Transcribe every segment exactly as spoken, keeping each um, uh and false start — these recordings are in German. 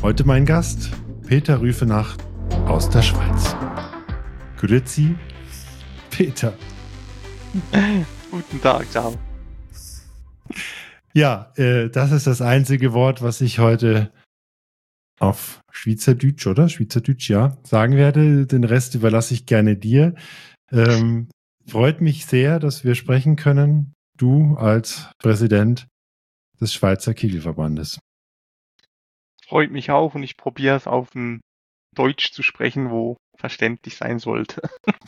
Heute mein Gast, Peter Rüfenacht aus der Schweiz. Grüezi, Peter. Guten Tag, ciao. Ja, äh, das ist das einzige Wort, was ich heute auf Schweizerdeutsch, oder? Schweizerdeutsch, ja, sagen werde. Den Rest überlasse ich gerne dir. Ähm, freut mich sehr, dass wir sprechen können. Du als Präsident des Schweizer Kegelverbandes. Freut mich auch und ich probiere es auf ein Deutsch zu sprechen, wo verständlich sein sollte.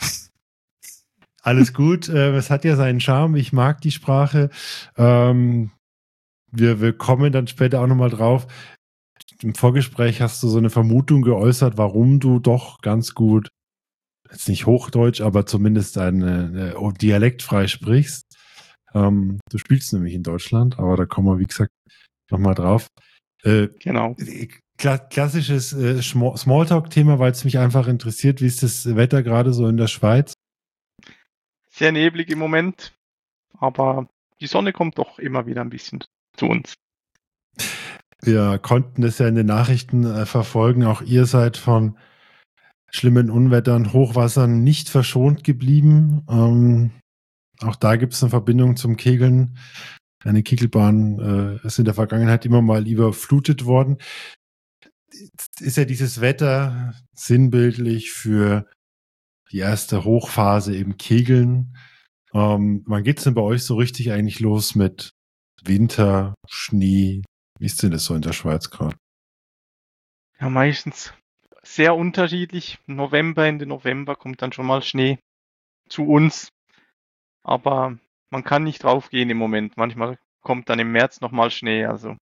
Alles gut, äh, es hat ja seinen Charme. Ich mag die Sprache. Ähm, wir, wir kommen dann später auch nochmal drauf. Im Vorgespräch hast du so eine Vermutung geäußert, warum du doch ganz gut, jetzt nicht Hochdeutsch, aber zumindest eine, eine dialektfrei sprichst. Ähm, du spielst nämlich in Deutschland, aber da kommen wir, wie gesagt, nochmal drauf. Äh, Genau. Kla- klassisches äh, Smalltalk-Thema, weil es mich einfach interessiert, wie ist das Wetter gerade so in der Schweiz? Sehr neblig im Moment, aber die Sonne kommt doch immer wieder ein bisschen zu uns. Wir konnten das ja in den Nachrichten äh, verfolgen. Auch ihr seid von schlimmen Unwettern, Hochwassern nicht verschont geblieben. Ähm, auch da gibt es eine Verbindung zum Kegeln. Eine Kegelbahn äh, ist in der Vergangenheit immer mal überflutet worden. Ist ja dieses Wetter sinnbildlich für die erste Hochphase im Kegeln. Ähm, wann geht's denn bei euch so richtig eigentlich los mit Winter, Schnee? Wie ist denn das so in der Schweiz gerade? Ja, meistens sehr unterschiedlich. November, Ende November kommt dann schon mal Schnee zu uns, aber man kann nicht draufgehen im Moment. Manchmal kommt dann im März nochmal Schnee, also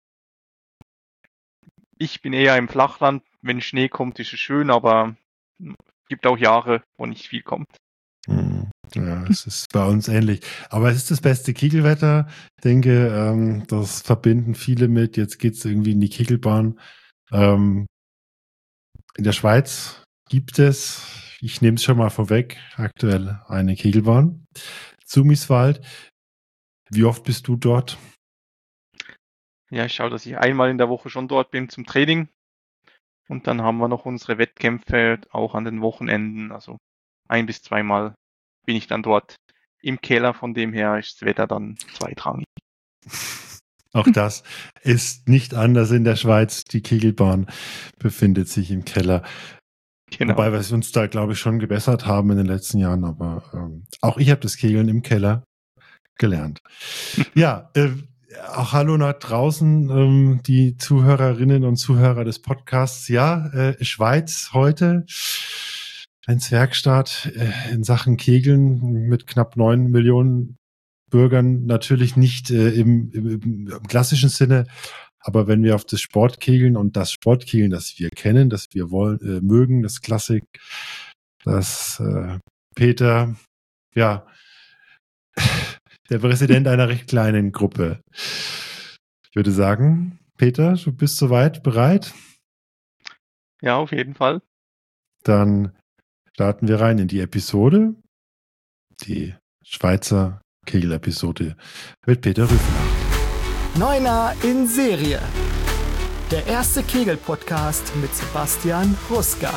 ich bin eher im Flachland. Wenn Schnee kommt, ist es schön, aber es gibt auch Jahre, wo nicht viel kommt. Hm. Ja, es ist bei uns ähnlich. Aber es ist das beste Kegelwetter. Ich denke, ähm, das verbinden viele mit. Jetzt geht's irgendwie in die Kegelbahn. Ähm, in der Schweiz gibt es, ich nehme es schon mal vorweg, aktuell eine Kegelbahn. Zumiswald. Wie oft bist du dort? Ja, ich schaue, dass ich einmal in der Woche schon dort bin zum Training. Und dann haben wir noch unsere Wettkämpfe auch an den Wochenenden. Also ein bis zweimal bin ich dann dort im Keller. Von dem her ist das Wetter dann zweitrangig. Auch das ist nicht anders in der Schweiz. Die Kegelbahn befindet sich im Keller. Genau. Wobei wir uns da, glaube ich, schon gebessert haben in den letzten Jahren. Aber ähm, auch ich habe das Kegeln im Keller gelernt. Ja, äh, auch hallo nach draußen, ähm, die Zuhörerinnen und Zuhörer des Podcasts. Ja, äh, Schweiz heute, ein Zwergstaat äh, in Sachen Kegeln mit knapp neun Millionen Bürgern, natürlich nicht äh, im, im, im klassischen Sinne, aber wenn wir auf das Sportkegeln und das Sportkegeln, das wir kennen, das wir wollen, äh, mögen, das Klassik, das äh, Peter, ja, der Präsident einer recht kleinen Gruppe. Ich würde sagen, Peter, du bist soweit bereit? Ja, auf jeden Fall. Dann starten wir rein in die Episode, die Schweizer Kegel-Episode mit Peter Rüfenacht. Neuner in Serie. Der erste Kegel-Podcast mit Sebastian Ruska.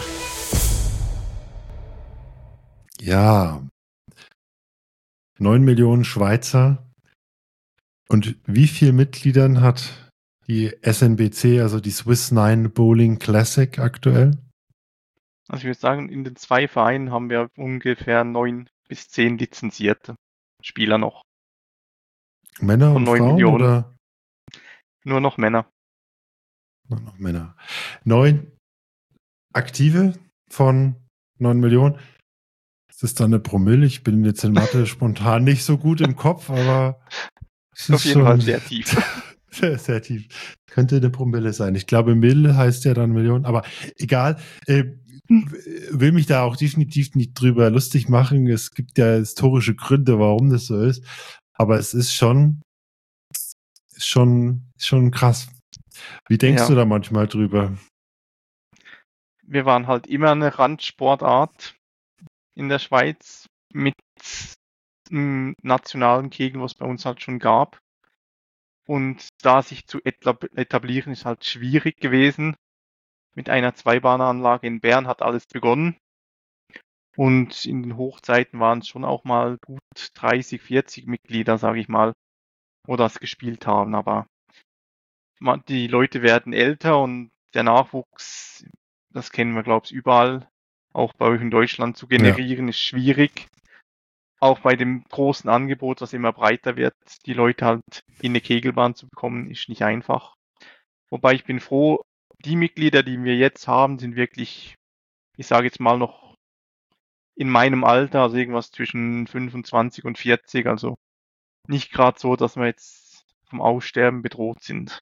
Ja, neun Millionen Schweizer. Und wie viele Mitgliedern hat die S N B C, also die Swiss Nine Bowling Classic aktuell? Also ich würde sagen, in den zwei Vereinen haben wir ungefähr neun bis zehn lizenzierte Spieler noch. Männer Von und neun Frauen Millionen. oder? Nur noch Männer. Nur noch Männer. Neun Aktive von neun Millionen. Ist das dann eine Promille? Ich bin jetzt in Mathe spontan nicht so gut im Kopf, aber es Auf ist jeden schon Fall sehr tief. sehr, sehr tief. Könnte eine Promille sein. Ich glaube, Mill heißt ja dann Million, aber egal. Äh, will mich da auch definitiv nicht drüber lustig machen. Es gibt ja historische Gründe, warum das so ist. Aber es ist schon, ist schon, ist schon krass. Wie denkst Ja. du da manchmal drüber? Wir waren halt immer eine Randsportart in der Schweiz mit einem nationalen Kegel, was es bei uns halt schon gab. Und da sich zu etablieren ist halt schwierig gewesen. mit einer Zweibahneranlage in Bern hat alles begonnen. Und in den Hochzeiten waren es schon auch mal gut dreißig, vierzig Mitglieder, sage ich mal, wo das gespielt haben. Aber man, die Leute werden älter und der Nachwuchs, das kennen wir, glaube ich, überall, auch bei euch in Deutschland zu generieren, ja. ist schwierig. Auch bei dem großen Angebot, das immer breiter wird, die Leute halt in eine Kegelbahn zu bekommen, ist nicht einfach. Wobei ich bin froh, die Mitglieder, die wir jetzt haben, sind wirklich, ich sage jetzt mal noch in meinem Alter, also irgendwas zwischen fünfundzwanzig und vierzig, also nicht gerade so, dass wir jetzt vom Aussterben bedroht sind.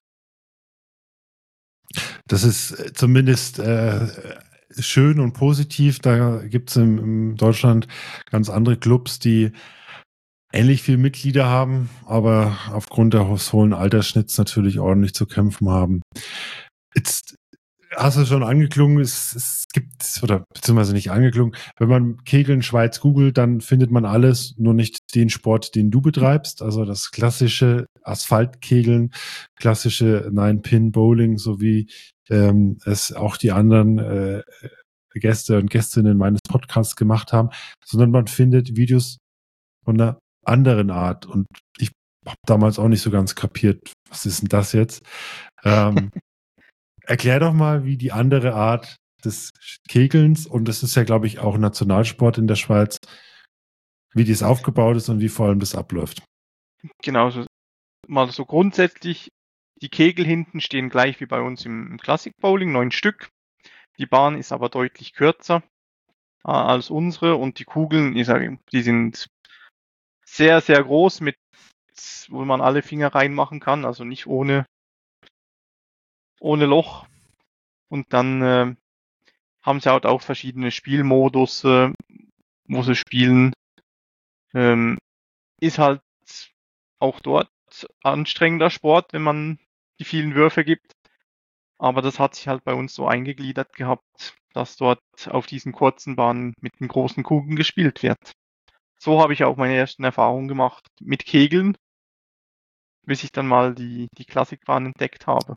Das ist zumindest äh, schön und positiv. Da gibt es in, in Deutschland ganz andere Clubs, die ähnlich viele Mitglieder haben, aber aufgrund des hohen Altersschnitts natürlich ordentlich zu kämpfen haben. Jetzt hast du schon angeklungen, es, es gibt, oder beziehungsweise nicht angeklungen, wenn man Kegeln Schweiz googelt, dann findet man alles, nur nicht den Sport, den du betreibst, also das klassische Asphaltkegeln, klassische Nine-Pin-Bowling, sowie ähm, es auch die anderen äh, Gäste und Gästinnen meines Podcasts gemacht haben, sondern man findet Videos von einer anderen Art. Und ich habe damals auch nicht so ganz kapiert, was ist denn das jetzt? Ähm, erklär doch mal, wie die andere Art des Kegelns, und das ist ja, glaube ich, auch Nationalsport in der Schweiz, wie dies aufgebaut ist und wie vor allem das abläuft. Genau, so, mal so grundsätzlich, die Kegel hinten stehen gleich wie bei uns im, im Classic Bowling, neun Stück. Die Bahn ist aber deutlich kürzer äh, als unsere und die Kugeln, ich sage, die sind sehr, sehr groß, mit wo man alle Finger reinmachen kann, also nicht ohne, ohne Loch. Und dann äh, haben sie halt auch verschiedene Spielmodus, äh, wo sie spielen. Ähm, ist halt auch dort anstrengender Sport, wenn man die vielen Würfe gibt. Aber das hat sich halt bei uns so eingegliedert gehabt, dass dort auf diesen kurzen Bahnen mit den großen Kugeln gespielt wird. So habe ich auch meine ersten Erfahrungen gemacht mit Kegeln, bis ich dann mal die, die Klassikbahn entdeckt habe.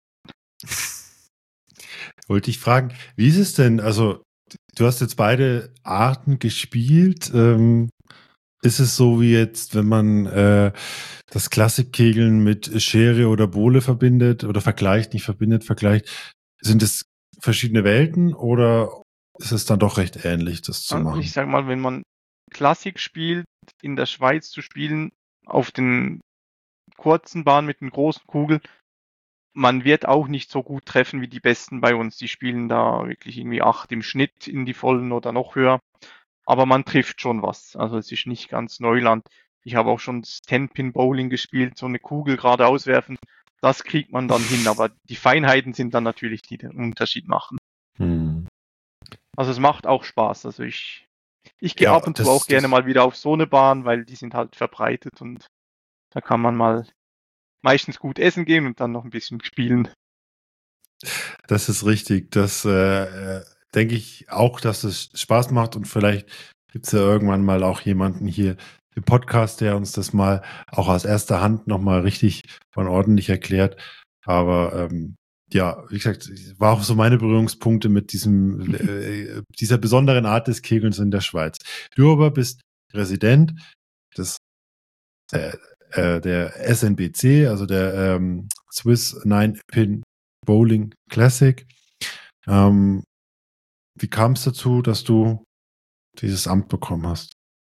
Wollte ich fragen, wie ist es denn, also du hast jetzt beide Arten gespielt, ähm, ist es so wie jetzt, wenn man äh, das Klassikkegeln mit Schere oder Bowle verbindet oder vergleicht, nicht verbindet, vergleicht, sind es verschiedene Welten oder ist es dann doch recht ähnlich, das zu machen? Ich sage mal, wenn man Klassik spielt, in der Schweiz zu spielen, auf den kurzen Bahnen mit den großen Kugeln, man wird auch nicht so gut treffen wie die Besten bei uns. Die spielen da wirklich irgendwie acht im Schnitt in die vollen oder noch höher. Aber man trifft schon was. Also es ist nicht ganz Neuland. Ich habe auch schon das Ten-Pin-Bowling gespielt, so eine Kugel gerade auswerfen. Das kriegt man dann hin. Aber die Feinheiten sind dann natürlich, die den Unterschied machen. Hm. Also es macht auch Spaß. Also ich, ich gehe Ja, ab und das- zu auch das- gerne mal wieder auf so eine Bahn, weil die sind halt verbreitet und da kann man mal meistens gut essen gehen und dann noch ein bisschen spielen. Das ist richtig. Das äh, äh, denke ich auch, dass es Spaß macht und vielleicht gibt es ja irgendwann mal auch jemanden hier im Podcast, der uns das mal auch aus erster Hand nochmal richtig und ordentlich erklärt. Aber ähm, ja, wie gesagt, war auch so meine Berührungspunkte mit diesem äh, dieser besonderen Art des Kegelns in der Schweiz. Du aber bist Resident des äh, äh, der S N B C, also der ähm, Swiss Nine-Pin Bowling Classic. Ähm, wie kam es dazu, dass du dieses Amt bekommen hast?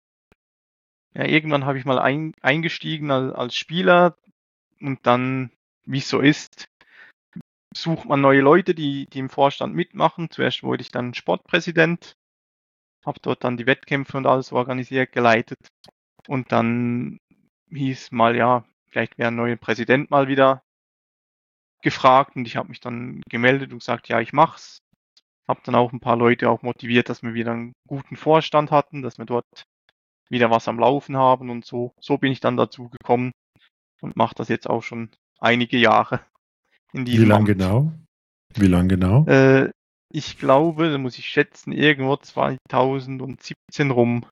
Ja, irgendwann habe ich mal ein, eingestiegen als, als Spieler und dann, wie es so ist, sucht man neue Leute, die, die im Vorstand mitmachen. Zuerst wurde ich dann Sportpräsident, habe dort dann die Wettkämpfe und alles organisiert, geleitet. Und dann hieß mal, ja, vielleicht wäre ein neuer Präsident mal wieder gefragt und ich habe mich dann gemeldet und gesagt, ja, ich mach's. Habe dann auch ein paar Leute auch motiviert, dass wir wieder einen guten Vorstand hatten, dass wir dort wieder was am Laufen haben und so. So bin ich dann dazu gekommen und mache das jetzt auch schon einige Jahre in diesem Wie lang Amt. genau? Wie lang genau? Äh, ich glaube, da muss ich schätzen, irgendwo zweitausendsiebzehn rum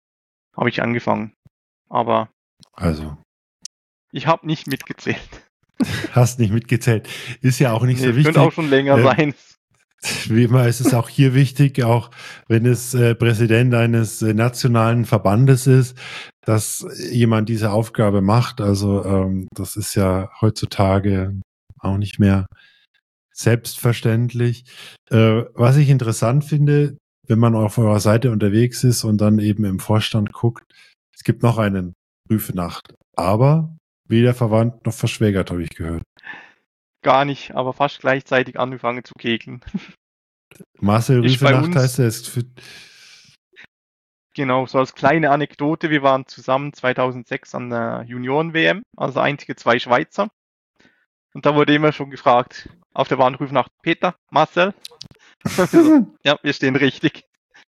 habe ich angefangen. Aber Also, ich habe nicht mitgezählt. Hast nicht mitgezählt. Ist ja auch nicht Nee, so wichtig. Könnte auch schon länger äh, sein. Wie immer ist es auch hier wichtig, auch wenn es äh, Präsident eines äh, nationalen Verbandes ist, dass jemand diese Aufgabe macht. Also ähm, das ist ja heutzutage auch nicht mehr selbstverständlich. Äh, was ich interessant finde, wenn man auf eurer Seite unterwegs ist und dann eben im Vorstand guckt, es gibt noch einen Prüfnacht, aber weder verwandt noch verschwägert, habe ich gehört. Gar nicht, aber fast gleichzeitig angefangen zu kegeln. Marcel Ist bei Rüfenacht uns- heißt er, ist für, Genau, so als kleine Anekdote, wir waren zusammen zweitausendsechs an der Junioren-W M, also einzige zwei Schweizer. Und da wurde immer schon gefragt, auf der Warnrufnacht, Peter, Marcel? Ja, wir stehen richtig.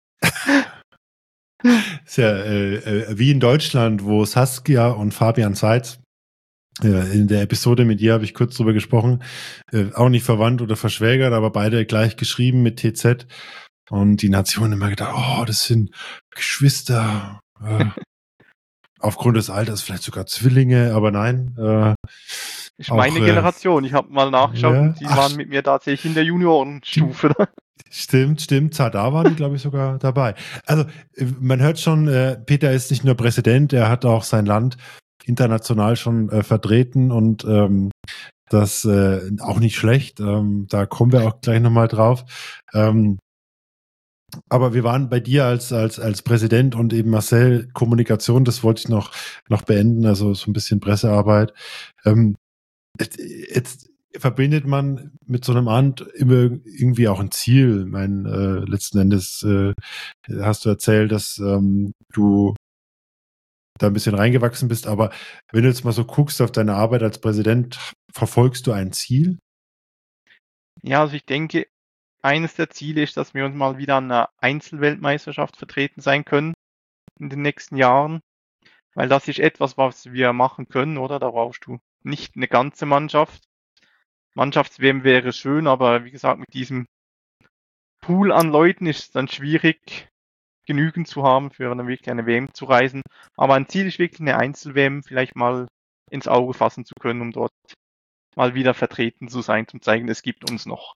ist ja äh, äh, wie in Deutschland, wo Saskia und Fabian Seitz, äh, in der Episode mit ihr habe ich kurz drüber gesprochen, äh, auch nicht verwandt oder verschwägert, aber beide gleich geschrieben mit T Z. Und die Nation immer gedacht, oh, das sind Geschwister, äh, aufgrund des Alters vielleicht sogar Zwillinge, aber nein. Äh, Ist meine auch, äh, Generation. Ich habe mal nachgeschaut ja, und die ach, waren mit mir tatsächlich in der Juniorenstufe. Stimmt, stimmt. Da waren die, glaube ich, sogar dabei. Also äh, man hört schon, äh, Peter ist nicht nur Präsident, er hat auch sein Land international schon äh, vertreten und ähm, das äh, auch nicht schlecht. Ähm, da kommen wir auch gleich nochmal drauf. Ähm, aber wir waren bei dir als als als Präsident und eben Marcel Kommunikation, das wollte ich noch noch beenden, also so ein bisschen Pressearbeit. Ähm, jetzt, jetzt verbindet man mit so einem Amt immer irgendwie auch ein Ziel. Ich meine, äh, letzten Endes äh, hast du erzählt, dass ähm, du da ein bisschen reingewachsen bist, aber wenn du jetzt mal so guckst auf deine Arbeit als Präsident, verfolgst du ein Ziel? Ja, also ich denke, eines der Ziele ist, dass wir uns mal wieder an einer Einzelweltmeisterschaft vertreten sein können in den nächsten Jahren. Weil das ist etwas, was wir machen können, oder? Da brauchst du nicht eine ganze Mannschaft. Mannschafts-W M wäre schön, aber wie gesagt, mit diesem Pool an Leuten ist es dann schwierig, genügend zu haben, für eine wirklich eine W M zu reisen. Aber ein Ziel ist wirklich eine Einzel-W M vielleicht mal ins Auge fassen zu können, um dort mal wieder vertreten zu sein, zum zeigen, es gibt uns noch.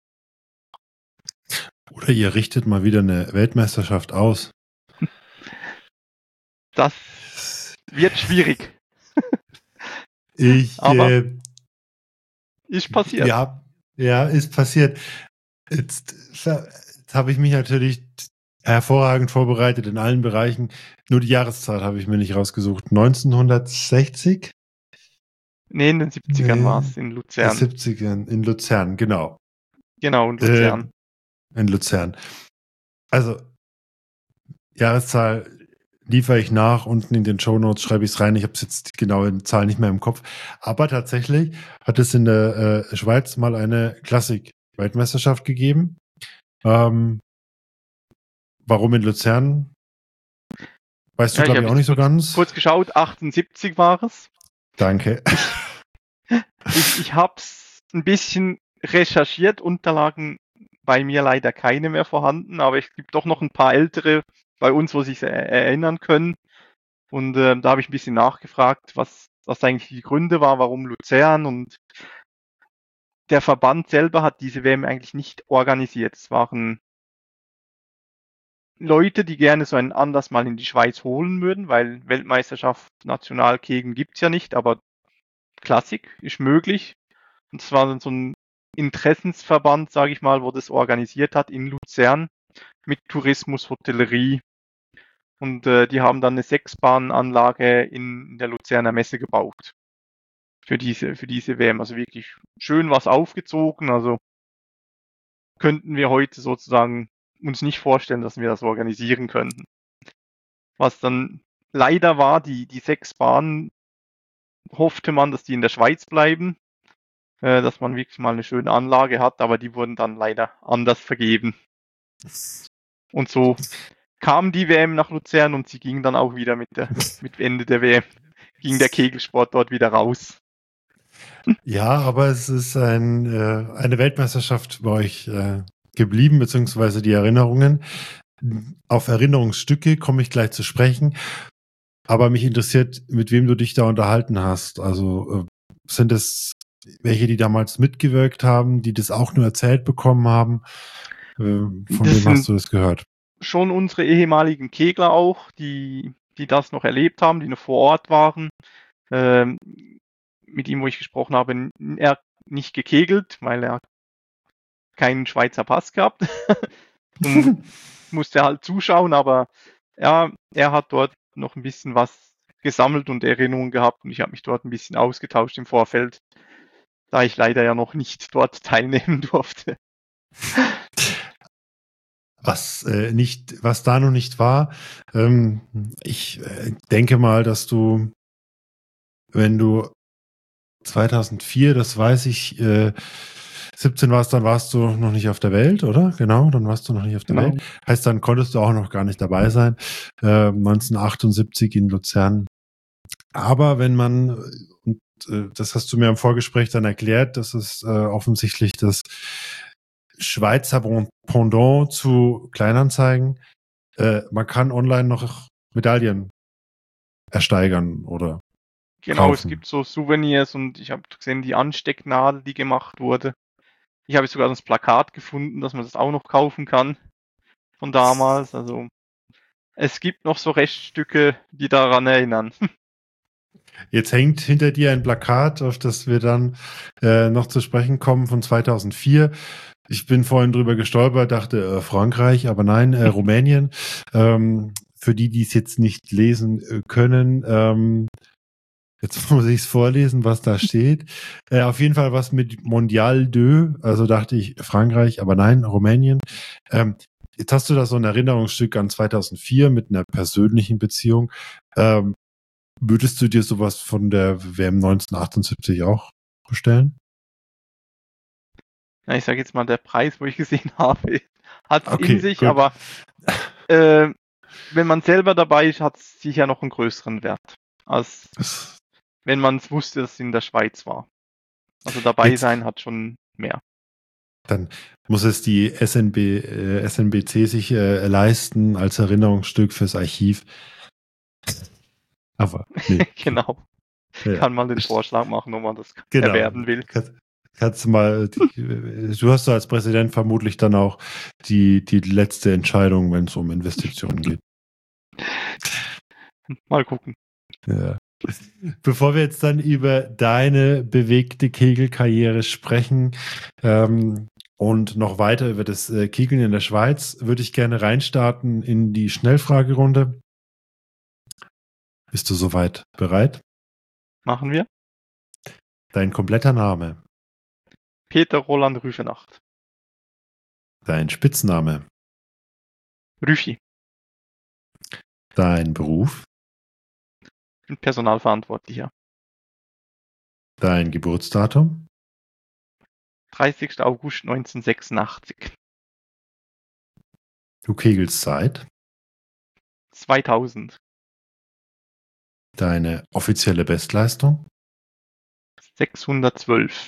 Oder ihr richtet mal wieder eine Weltmeisterschaft aus. Das wird schwierig. Ich, Aber äh, ist passiert. ja, ja, ist passiert. Jetzt, jetzt habe ich mich natürlich hervorragend vorbereitet in allen Bereichen. Nur die Jahreszahl habe ich mir nicht rausgesucht. neunzehnhundertsechzig? Nee, in den siebzigern Nee, war es in Luzern. siebzigern, in Luzern, genau. Genau, in Luzern. Äh, in Luzern. Also, Jahreszahl liefere ich nach, unten in den Shownotes schreibe ich es rein. Ich habe es jetzt die genaue Zahl nicht mehr im Kopf. Aber tatsächlich hat es in der äh, Schweiz mal eine Klassik-Weltmeisterschaft gegeben. Ähm, warum in Luzern? Weißt du, Ja, ich glaube habe ich, auch nicht so kurz, ganz. kurz geschaut, achtundsiebzig war es. Danke. Ich, ich habe es ein bisschen recherchiert, Unterlagen bei mir leider keine mehr vorhanden, aber es gibt doch noch ein paar ältere bei uns, wo sich erinnern können. Und äh, da habe ich ein bisschen nachgefragt, was, was eigentlich die Gründe war, warum Luzern, und der Verband selber hat diese W M eigentlich nicht organisiert. Es waren Leute, die gerne so einen Anlass mal in die Schweiz holen würden, weil Weltmeisterschaft Nationalkegen gibt's ja nicht, aber Klassik ist möglich. Und es war dann so ein Interessensverband, sage ich mal, wo das organisiert hat in Luzern mit Tourismus, Hotellerie. Und äh, die haben dann eine Sechsbahnanlage in der Luzerner Messe gebaut für diese für diese W M. Also wirklich schön was aufgezogen. Also könnten wir heute sozusagen uns nicht vorstellen, dass wir das organisieren könnten. Was dann leider war, die die sechs Bahnen hoffte man, dass die in der Schweiz bleiben, äh, dass man wirklich mal eine schöne Anlage hat, aber die wurden dann leider anders vergeben. Und so kam die W M nach Luzern und sie ging dann auch wieder mit der mit Ende der W M, ging der Kegelsport dort wieder raus. Ja, aber es ist ein, äh, eine Weltmeisterschaft bei euch äh, geblieben, beziehungsweise die Erinnerungen. Auf Erinnerungsstücke komme ich gleich zu sprechen. Aber mich interessiert, mit wem du dich da unterhalten hast. Also äh, sind es welche, die damals mitgewirkt haben, die das auch nur erzählt bekommen haben? Äh, von Das wem hast sind du das gehört? schon unsere ehemaligen Kegler auch, die, die das noch erlebt haben, die noch vor Ort waren. Ähm, mit ihm, wo ich gesprochen habe, n- er hat nicht gekegelt, weil er keinen Schweizer Pass gehabt und musste halt zuschauen, aber ja, er hat dort noch ein bisschen was gesammelt und Erinnerungen gehabt und ich habe mich dort ein bisschen ausgetauscht im Vorfeld, da ich leider ja noch nicht dort teilnehmen durfte. Was äh, nicht, was da noch nicht war. Ähm, ich äh, denke mal, dass du, wenn du zweitausendvier, das weiß ich, äh, siebzehn warst, dann warst du noch nicht auf der Welt, oder? Genau, dann warst du noch nicht auf der Genau. Welt. Heißt, dann konntest du auch noch gar nicht dabei sein. Äh, neunzehnhundertachtundsiebzig in Luzern. Aber wenn man, und äh, das hast du mir im Vorgespräch dann erklärt, das ist äh, offensichtlich das Schweizer Pendant zu Kleinanzeigen. Äh, man kann online noch Medaillen ersteigern oder Genau, es kaufen. gibt so Souvenirs und ich habe gesehen, die Anstecknadel, die gemacht wurde. Ich habe sogar das Plakat gefunden, dass man das auch noch kaufen kann von damals. Also es gibt noch so Reststücke, die daran erinnern. Jetzt hängt hinter dir ein Plakat, auf das wir dann äh, noch zu sprechen kommen, von zweitausendvier. Ich bin vorhin drüber gestolpert, dachte äh, Frankreich, aber nein, äh, Rumänien. Ähm, für die, die es jetzt nicht lesen äh, können, ähm, jetzt muss ich es vorlesen, was da steht. Äh, auf jeden Fall was mit Mondial deux, also dachte ich Frankreich, aber nein, Rumänien. Ähm, jetzt hast du da so ein Erinnerungsstück an zweitausendvier mit einer persönlichen Beziehung. Ähm, Würdest du dir sowas von der W M neunzehnhundertachtundsiebzig auch bestellen? Ja, ich sage jetzt mal, der Preis, wo ich gesehen habe, hat es Okay, in sich, gut. aber äh, wenn man selber dabei ist, hat es sicher noch einen größeren Wert, als Das, wenn man es wusste, dass es in der Schweiz war. Also dabei Jetzt- sein hat schon mehr. dann muss es die S N B, äh, S N B C sich äh, leisten als Erinnerungsstück fürs Archiv. Aber nee. Genau. Ja. Kann man den Vorschlag machen, ob man das Genau. erwerben will. Kannst, kannst du mal, die, du hast als Präsident vermutlich dann auch die, die letzte Entscheidung, wenn es um Investitionen geht. Mal gucken. Ja. Bevor wir jetzt dann über deine bewegte Kegelkarriere sprechen ähm, und noch weiter über das äh, Kegeln in der Schweiz, würde ich gerne reinstarten in die Schnellfragerunde. Bist du soweit bereit? Machen wir. Dein kompletter Name, Peter Roland Rüfenacht. dein Spitzname, Rüfi. dein Beruf, Ich bin Personalverantwortlicher. dein Geburtsdatum, dreißigster August neunzehnhundertsechsundachtzig. du kegelst seit, zweitausend. deine offizielle Bestleistung, sechshundertzwölf.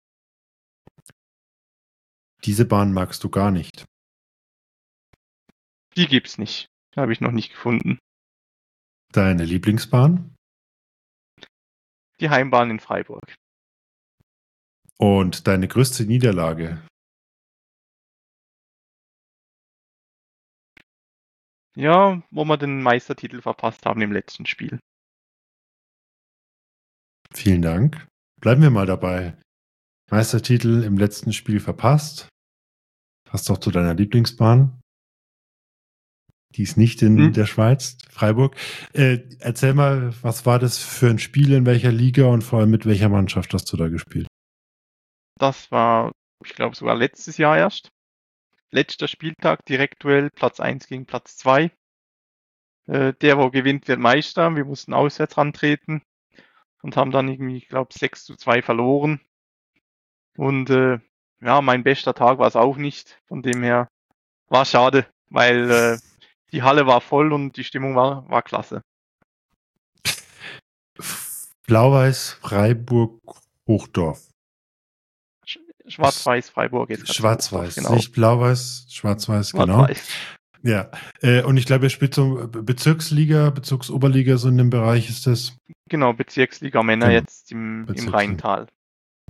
diese Bahn magst du gar nicht, Die gibt's nicht. Habe ich noch nicht gefunden. deine Lieblingsbahn Die Heimbahn in Freiburg. und deine größte Niederlage. Ja, wo wir den Meistertitel verpasst haben im letzten Spiel. Vielen Dank. Bleiben wir mal dabei. Meistertitel im letzten Spiel verpasst. Passt doch zu deiner Lieblingsbahn. Die ist nicht in Hm. der Schweiz, Freiburg. Äh, erzähl mal, was war das für ein Spiel, in welcher Liga und vor allem mit welcher Mannschaft hast du da gespielt? Das war, ich glaube, sogar letztes Jahr erst. Letzter Spieltag, Direktduell, Platz eins gegen Platz zwei. Äh, der, wo gewinnt, wird Meister. Wir mussten auswärts rantreten und haben dann irgendwie, ich glaube, sechs zu zwei verloren. Und äh, ja, mein bester Tag war es auch nicht. Von dem her war schade, weil äh, die Halle war voll und die Stimmung war, war klasse. Blau-Weiß, Freiburg, Hochdorf. Sch- Schwarz-Weiß Freiburg jetzt. Schwarz-Weiß, genau. nicht Blau-Weiß, Schwarz-Weiß, genau. Schwarz-Weiß. Ja, äh, und ich glaube, ihr spielt so Bezirksliga, Bezirksoberliga, so in dem Bereich ist das. Genau, Bezirksliga Männer Genau. jetzt im, im Bezirksliga. Rheintal.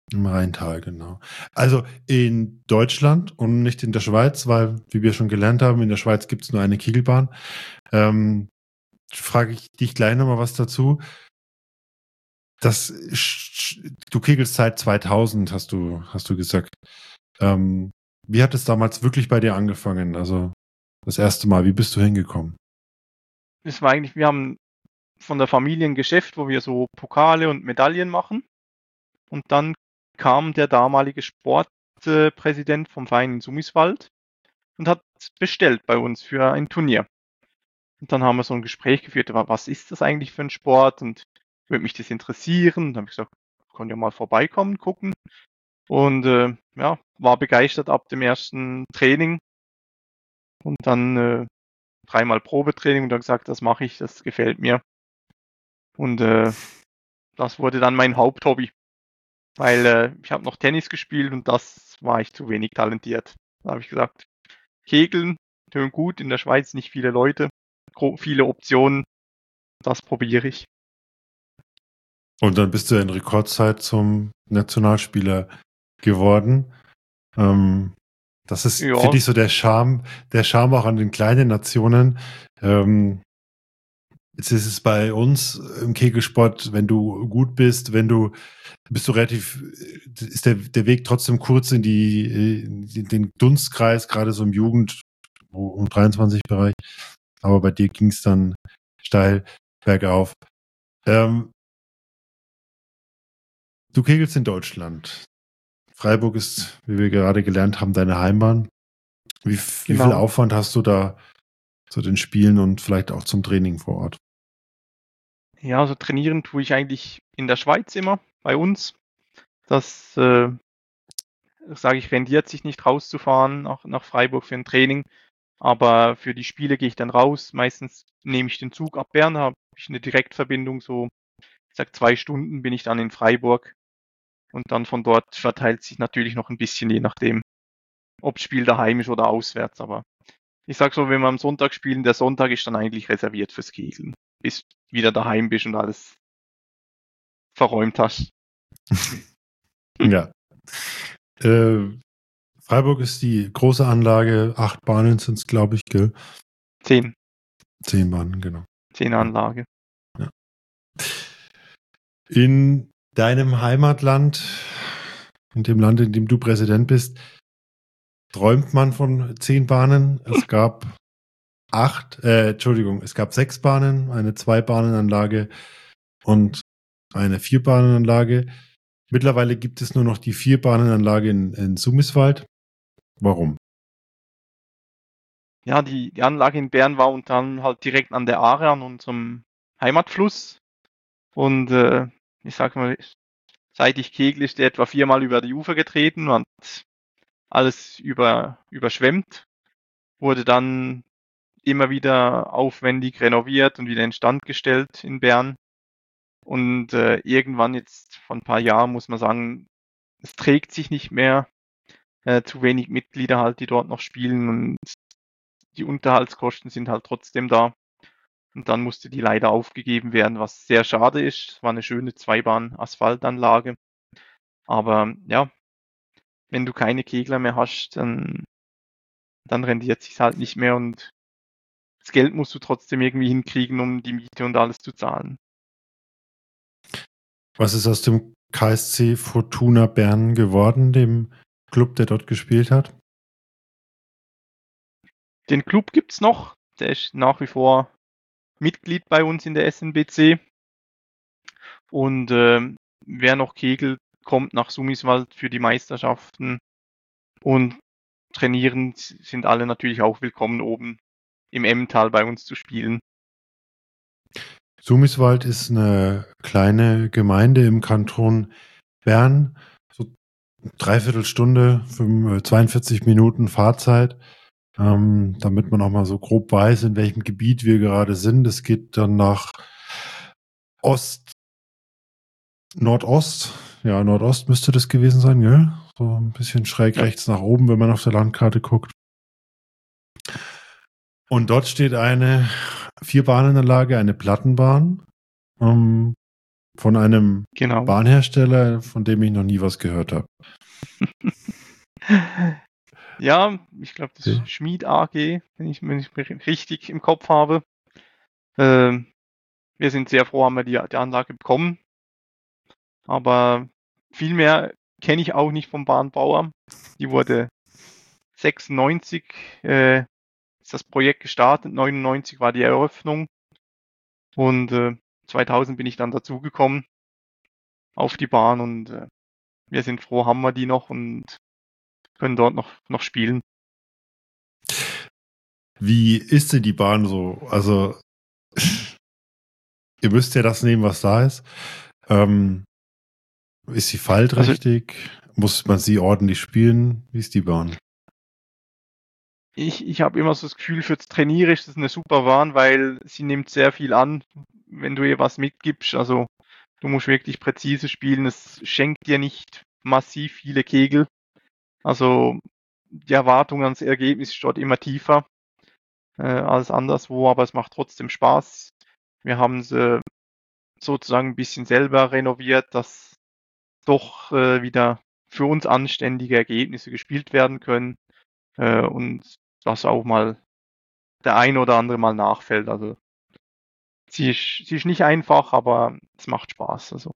Im Rheintal, genau. Also in Deutschland und nicht in der Schweiz, weil, wie wir schon gelernt haben, in der Schweiz gibt es nur eine Kegelbahn. Ähm, frage ich dich gleich nochmal was dazu. Das, du kegelst seit zweitausend, hast du, hast du gesagt. Ähm, wie hat es damals wirklich bei dir angefangen? Also das erste Mal, wie bist du hingekommen? Es war eigentlich, wir haben von der Familie ein Geschäft, wo wir so Pokale und Medaillen machen. Und dann kam der damalige Sportpräsident vom Verein in Sumiswald und hat bestellt bei uns für ein Turnier. Und dann haben wir so ein Gespräch geführt, was ist das eigentlich für ein Sport und würde mich das interessieren? Und dann habe ich gesagt, könnt ihr mal vorbeikommen, gucken. Und äh, ja, war begeistert ab dem ersten Training und dann äh, dreimal Probetraining und dann gesagt, das mache ich, das gefällt mir. Und äh, das wurde dann mein Haupthobby, weil äh, ich habe noch Tennis gespielt und das war ich zu wenig talentiert. Da habe ich gesagt, Kegeln, tönt gut, in der Schweiz nicht viele Leute, viele Optionen, das probiere ich. Und dann bist du in Rekordzeit zum Nationalspieler geworden. Ähm, das ist, ja, finde ich, so der Charme, der Charme auch an den kleinen Nationen. Ähm, jetzt ist es bei uns im Kegelsport, wenn du gut bist, wenn du, bist du relativ, ist der, der Weg trotzdem kurz in die, in den Dunstkreis, gerade so im Jugend- und dreiundzwanzig-Bereich. Aber bei dir ging es dann steil bergauf. Ähm, Du kegelst in Deutschland. Freiburg ist, wie wir gerade gelernt haben, deine Heimat. Wie, genau. wie viel Aufwand hast du da zu den Spielen und vielleicht auch zum Training vor Ort? Ja, also trainieren tue ich eigentlich in der Schweiz immer, bei uns. Das, äh, sage ich, rendiert sich nicht rauszufahren nach, nach Freiburg für ein Training. Aber für die Spiele gehe ich dann raus. Meistens nehme ich den Zug ab Bern, habe ich eine Direktverbindung, so, ich sag zwei Stunden bin ich dann in Freiburg. Und dann von dort verteilt sich natürlich noch ein bisschen, je nachdem, ob das Spiel daheim ist oder auswärts. Aber ich sag so, wenn wir am Sonntag spielen, der Sonntag ist dann eigentlich reserviert fürs Kegeln, bis du wieder daheim bist und alles verräumt hast. Ja. Äh, Freiburg ist die große Anlage, acht Bahnen sind es, glaube ich, gell? Zehn. Zehn Bahnen, genau. Zehn Anlage. Ja. In deinem Heimatland, in dem Land, in dem du Präsident bist, träumt man von zehn Bahnen. Es gab acht, äh, Entschuldigung, es gab sechs Bahnen, eine Zwei-Bahnen-Anlage und eine Vier-Bahnen-Anlage. Mittlerweile gibt es nur noch die Vier-Bahnen-Anlage in, in Sumiswald. Warum? Ja, die, die Anlage in Bern war unter anderem halt direkt an der Aare, an unserem Heimatfluss. Und äh, ich sag mal, seit ich kegle, ist der etwa viermal über die Ufer getreten und alles über, überschwemmt. Wurde dann immer wieder aufwendig renoviert und wieder instand gestellt in Bern. Und äh, irgendwann jetzt vor ein paar Jahren muss man sagen, es trägt sich nicht mehr. Äh, zu wenig Mitglieder halt, die dort noch spielen und die Unterhaltskosten sind halt trotzdem da. Und dann musste die leider aufgegeben werden, was sehr schade ist. Es war eine schöne Zweibahn-Asphaltanlage. Aber ja, wenn du keine Kegler mehr hast, dann, dann rendiert sich halt nicht mehr und das Geld musst du trotzdem irgendwie hinkriegen, um die Miete und alles zu zahlen. Was ist aus dem K S C Fortuna Bern geworden, dem Club, der dort gespielt hat? Den Club gibt's noch. Der ist nach wie vor Mitglied bei uns in der S N B C. Und äh, wer noch kegelt, kommt nach Sumiswald für die Meisterschaften. Und trainieren sind alle natürlich auch willkommen, oben im Emmental bei uns zu spielen. Sumiswald ist eine kleine Gemeinde im Kanton Bern. So dreiviertel Stunde, zweiundvierzig Minuten Fahrzeit. Ähm, damit man auch mal so grob weiß, in welchem Gebiet wir gerade sind. Es geht dann nach Ost, Nordost. Ja, Nordost müsste das gewesen sein, gell? So ein bisschen schräg ja. Rechts nach oben, wenn man auf der Landkarte guckt. Und dort steht eine Vierbahnenanlage, eine Plattenbahn. Ähm, Von einem Genau. Bahnhersteller, von dem ich noch nie was gehört habe. Ja, ich glaube, das Okay. ist Schmied A G, wenn ich wenn ich mich richtig im Kopf habe. Ähm, wir sind sehr froh, haben wir die, die Anlage bekommen. Aber viel mehr kenne ich auch nicht vom Bahnbauer. Die wurde sechsundneunzig äh, ist das Projekt gestartet, neunundneunzig war die Eröffnung und äh, zweitausend bin ich dann dazugekommen auf die Bahn und äh, wir sind froh, haben wir die noch und können dort noch, noch spielen. Wie ist denn die Bahn so? Also, ihr müsst ja das nehmen, was da ist. Ähm, ist sie faltrichtig? Also, muss man sie ordentlich spielen? Wie ist die Bahn? Ich, ich habe immer so das Gefühl, fürs Trainieren ist das eine super Bahn, weil sie nimmt sehr viel an, wenn du ihr was mitgibst. Also du musst wirklich präzise spielen. Es schenkt dir nicht massiv viele Kegel. Also die Erwartung ans Ergebnis ist dort immer tiefer äh, als anderswo, aber es macht trotzdem Spaß. Wir haben sie sozusagen ein bisschen selber renoviert, dass doch äh, wieder für uns anständige Ergebnisse gespielt werden können äh, und das auch mal der ein oder andere mal nachfällt. Also sie ist, sie ist nicht einfach, aber es macht Spaß. Also.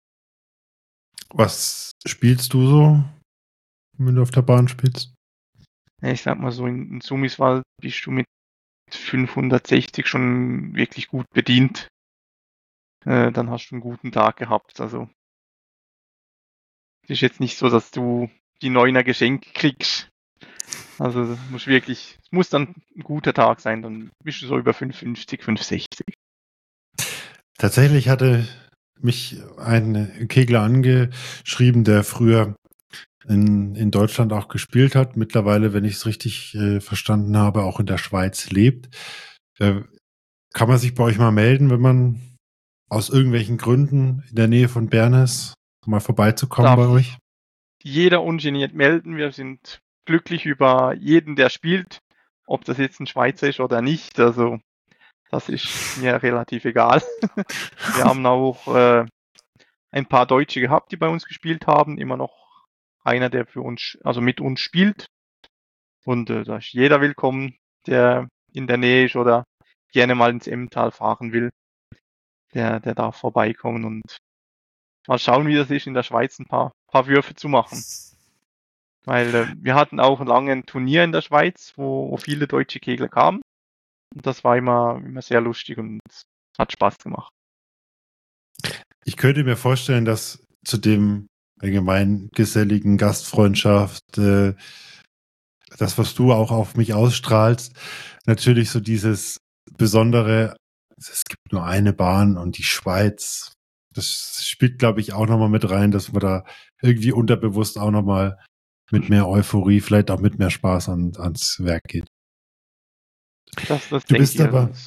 Was spielst du so, wenn du auf der Bahn spielst? Ich sag mal so, in, in Sumiswald bist du mit fünfhundertsechzig schon wirklich gut bedient. Äh, dann hast du einen guten Tag gehabt. Also es ist jetzt nicht so, dass du die Neuner geschenkt kriegst. Also das muss wirklich, es muss dann ein guter Tag sein, dann bist du so über fünfhundertfünfzig, fünfhundertsechzig. Tatsächlich hatte mich ein Kegler angeschrieben, der früher in, in Deutschland auch gespielt hat, mittlerweile, wenn ich es richtig äh, verstanden habe, auch in der Schweiz lebt. Äh, kann man sich bei euch mal melden, wenn man aus irgendwelchen Gründen in der Nähe von Bern ist, mal vorbeizukommen Darf bei euch? Jeder ungeniert melden. Wir sind glücklich über jeden, der spielt, ob das jetzt ein Schweizer ist oder nicht. Also das ist mir relativ egal. Wir haben auch äh, ein paar Deutsche gehabt, die bei uns gespielt haben. Immer noch einer, der für uns, also mit uns spielt. Und äh, da ist jeder willkommen, der in der Nähe ist oder gerne mal ins Emmental fahren will. Der, der darf vorbeikommen und mal schauen, wie das ist, in der Schweiz ein paar, paar Würfe zu machen. Weil äh, wir hatten auch lange ein Turnier in der Schweiz, wo, wo viele deutsche Kegler kamen. Und das war immer, immer sehr lustig und hat Spaß gemacht. Ich könnte mir vorstellen, dass zu dem allgemein geselligen Gastfreundschaft, äh, das, was du auch auf mich ausstrahlst, natürlich so dieses besondere, es gibt nur eine Bahn und die Schweiz, das spielt, glaube ich, auch nochmal mit rein, dass man da irgendwie unterbewusst auch nochmal mit mehr Euphorie, vielleicht auch mit mehr Spaß an, ans Werk geht. Das, das Du denke bist ich aber, also.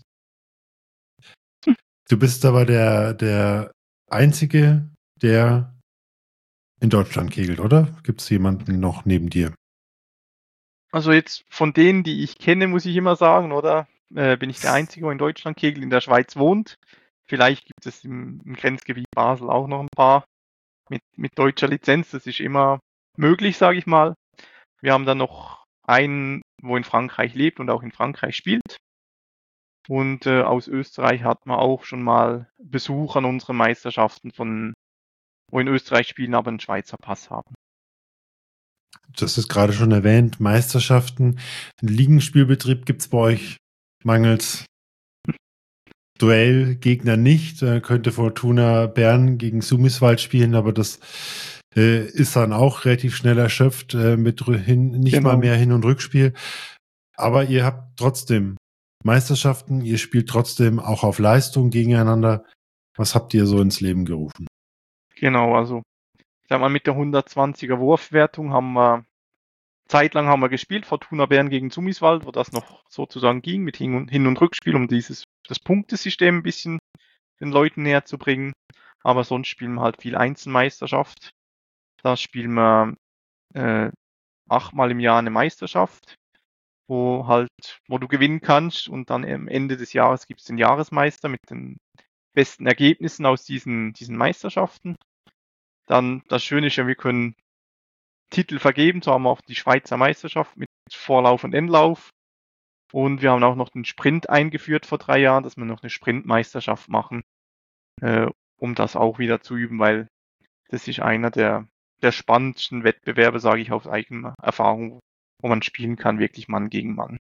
du bist aber der, der Einzige, der in Deutschland kegelt, oder? Gibt es jemanden noch neben dir? Also jetzt von denen, die ich kenne, muss ich immer sagen, oder? Äh, bin ich der Einzige, der in Deutschland kegelt, in der Schweiz wohnt. Vielleicht gibt es im, im Grenzgebiet Basel auch noch ein paar mit, mit deutscher Lizenz. Das ist immer möglich, sage ich mal. Wir haben dann noch einen, wo in Frankreich lebt und auch in Frankreich spielt. Und äh, aus Österreich hat man auch schon mal Besuch an unseren Meisterschaften, von, wo in Österreich spielen, aber einen Schweizer Pass haben. Das ist gerade schon erwähnt, Meisterschaften. Einen Ligenspielbetrieb gibt es bei euch mangels Duellgegner nicht. Da könnte Fortuna Bern gegen Sumiswald spielen, aber das äh, ist dann auch relativ schnell erschöpft äh, mit hin, nicht Genau. mal mehr Hin- und Rückspiel. Aber ihr habt trotzdem Meisterschaften, ihr spielt trotzdem auch auf Leistung gegeneinander. Was habt ihr so ins Leben gerufen? Genau, also ich sag mal, mit der hundertzwanziger Wurfwertung haben wir, zeitlang haben wir gespielt, Fortuna Bern gegen Sumiswald, wo das noch sozusagen ging, mit Hin- und, Hin und Rückspiel, um dieses, das Punktesystem ein bisschen den Leuten näher zu bringen. Aber sonst spielen wir halt viel Einzelmeisterschaft. Da spielen wir äh, achtmal im Jahr eine Meisterschaft, wo halt, wo du gewinnen kannst und dann am Ende des Jahres gibt es den Jahresmeister mit den besten Ergebnissen aus diesen, diesen Meisterschaften. Dann das Schöne ist ja, wir können Titel vergeben, so haben wir auch die Schweizer Meisterschaft mit Vorlauf und Endlauf. Und wir haben auch noch den Sprint eingeführt vor drei Jahren, dass wir noch eine Sprintmeisterschaft machen, äh, um das auch wieder zu üben, weil das ist einer der, der spannendsten Wettbewerbe, sage ich aus eigener Erfahrung, wo man spielen kann, wirklich Mann gegen Mann.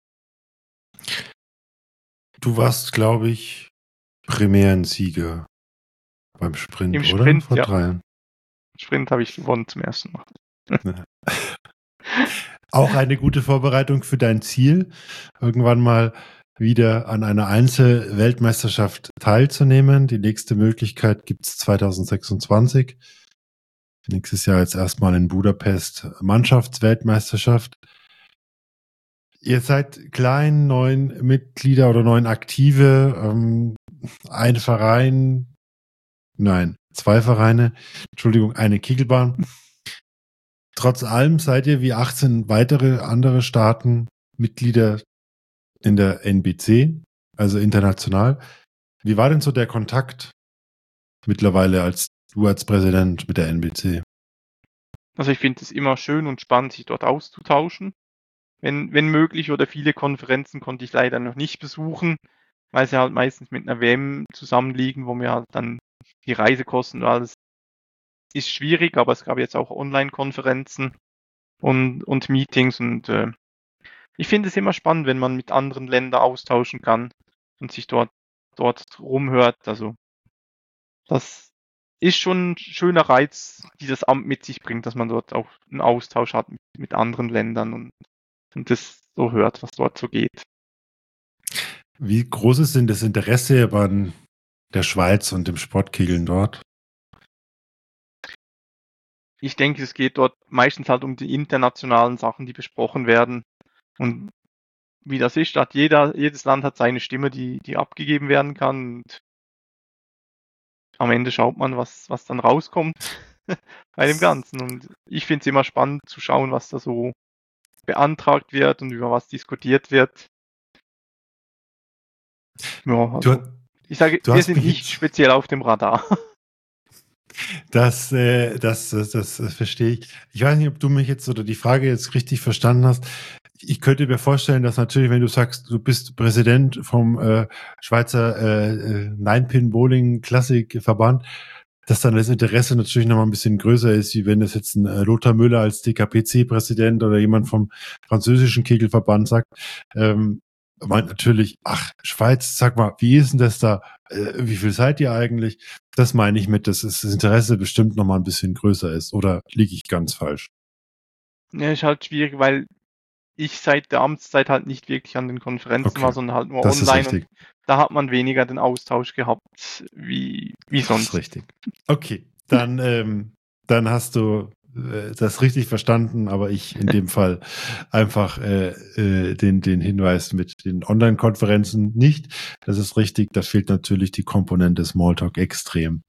Du warst, glaube ich, Premierensieger beim Sprint, Im oder? Sprint, Vor ja. drei Jahren. Sprint habe ich gewonnen zum ersten Mal. Auch eine gute Vorbereitung für dein Ziel, irgendwann mal wieder an einer Einzel-Weltmeisterschaft teilzunehmen. Die nächste Möglichkeit gibt es zwanzig sechsundzwanzig. Nächstes Jahr jetzt erstmal in Budapest Mannschaftsweltmeisterschaft. Ihr seid klein, neun Mitglieder oder neun Aktive, ähm, ein Verein, nein, zwei Vereine, Entschuldigung, eine Kegelbahn. Trotz allem seid ihr wie achtzehn weitere andere Staaten Mitglieder in der N B C, also international. Wie war denn so der Kontakt mittlerweile als du als Präsident mit der N B C? Also ich finde es immer schön und spannend, sich dort auszutauschen. Wenn, wenn möglich, oder viele Konferenzen konnte ich leider noch nicht besuchen, weil sie halt meistens mit einer W M zusammenliegen, wo mir halt dann die Reisekosten und alles ist schwierig, aber es gab jetzt auch Online-Konferenzen und, und Meetings und äh, ich finde es immer spannend, wenn man mit anderen Ländern austauschen kann und sich dort, dort rumhört. Also das ist schon ein schöner Reiz, die das Amt mit sich bringt, dass man dort auch einen Austausch hat mit, mit anderen Ländern und, und das so hört, was dort so geht. Wie groß ist denn das Interesse an der Schweiz und dem Sportkegeln dort? Ich denke, es geht dort meistens halt um die internationalen Sachen, die besprochen werden. Und wie das ist, hat jeder, jedes Land hat seine Stimme, die, die abgegeben werden kann. Und am Ende schaut man, was, was dann rauskommt bei dem Ganzen. Und ich finde es immer spannend zu schauen, was da so beantragt wird und über was diskutiert wird. Ja, also, Du, ich sage, du wir hast sind mich nicht jetzt- speziell auf dem Radar. Das, äh, das, das, das, das verstehe ich. Ich weiß nicht, ob du mich jetzt oder die Frage jetzt richtig verstanden hast. Ich könnte mir vorstellen, dass natürlich, wenn du sagst, du bist Präsident vom äh, Schweizer äh, Nine-Pin-Bowling-Klassik-Verband, dass dann das Interesse natürlich noch mal ein bisschen größer ist, wie wenn das jetzt ein äh, Lothar Müller als D K P C-Präsident oder jemand vom französischen Kegelverband sagt. Ähm, meint natürlich, ach, Schweiz, sag mal, wie ist denn das da? Äh, wie viel seid ihr eigentlich? Das meine ich mit, dass das Interesse bestimmt noch mal ein bisschen größer ist. Oder liege ich ganz falsch? Ja, ist halt schwierig, weil ich seit der Amtszeit halt nicht wirklich an den Konferenzen Okay, war, sondern halt nur das ist online und richtig. da hat man weniger den Austausch gehabt wie, wie Das sonst. ist richtig. Okay, dann, ähm, dann hast du äh, das richtig verstanden, aber ich in dem Fall einfach äh, äh, den, den Hinweis mit den Online-Konferenzen nicht. Das ist richtig, da fehlt natürlich die Komponente Smalltalk extrem.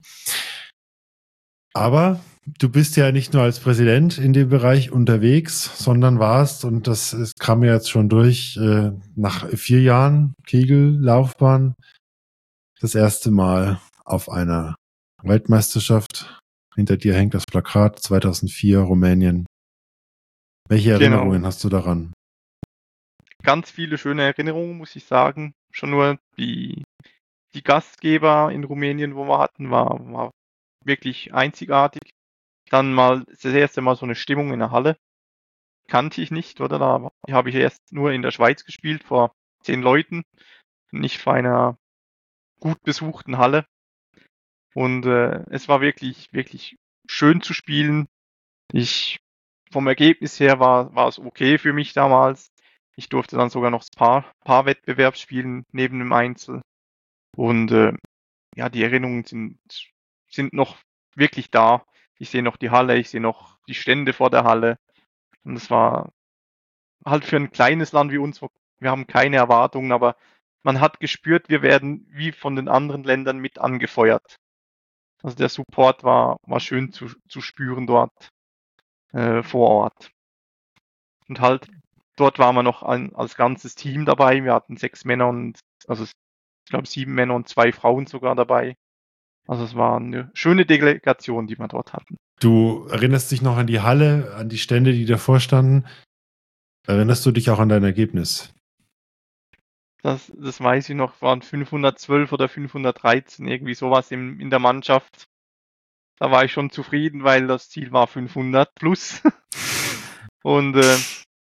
Aber du bist ja nicht nur als Präsident in dem Bereich unterwegs, sondern warst, und das ist, kam ja jetzt schon durch, äh, nach vier Jahren Kegellaufbahn das erste Mal auf einer Weltmeisterschaft. Hinter dir hängt das Plakat zweitausendvier Rumänien. Welche Erinnerungen Genau. hast du daran? Ganz viele schöne Erinnerungen, muss ich sagen. Schon nur die, die Gastgeber in Rumänien, wo wir hatten, war, war wirklich einzigartig. Dann mal das erste Mal so eine Stimmung in der Halle. Kannte ich nicht, oder? Da habe ich erst nur in der Schweiz gespielt, vor zehn Leuten. Nicht vor einer gut besuchten Halle. Und äh, es war wirklich, wirklich schön zu spielen. Ich, vom Ergebnis her war, war es okay für mich damals. Ich durfte dann sogar noch das Paar, Paarwettbewerb spielen neben dem Einzel. Und äh, ja, die Erinnerungen sind, sind noch wirklich da. Ich sehe noch die Halle, ich sehe noch die Stände vor der Halle. Und es war halt für ein kleines Land wie uns, wir haben keine Erwartungen, aber man hat gespürt, wir werden wie von den anderen Ländern mit angefeuert. Also der Support war, war schön zu, zu spüren dort äh, vor Ort. Und halt, dort waren wir noch ein, als ganzes Team dabei. Wir hatten sechs Männer und also glaube, sieben Männer und zwei Frauen sogar dabei. Also es war eine schöne Delegation, die wir dort hatten. Du erinnerst dich noch an die Halle, an die Stände, die davor standen? Erinnerst du dich auch an dein Ergebnis? Das, das weiß ich noch, waren fünfhundertzwölf oder fünfhundertdreizehn, irgendwie sowas in, in der Mannschaft. Da war ich schon zufrieden, weil das Ziel war fünfhundert plus. Und äh,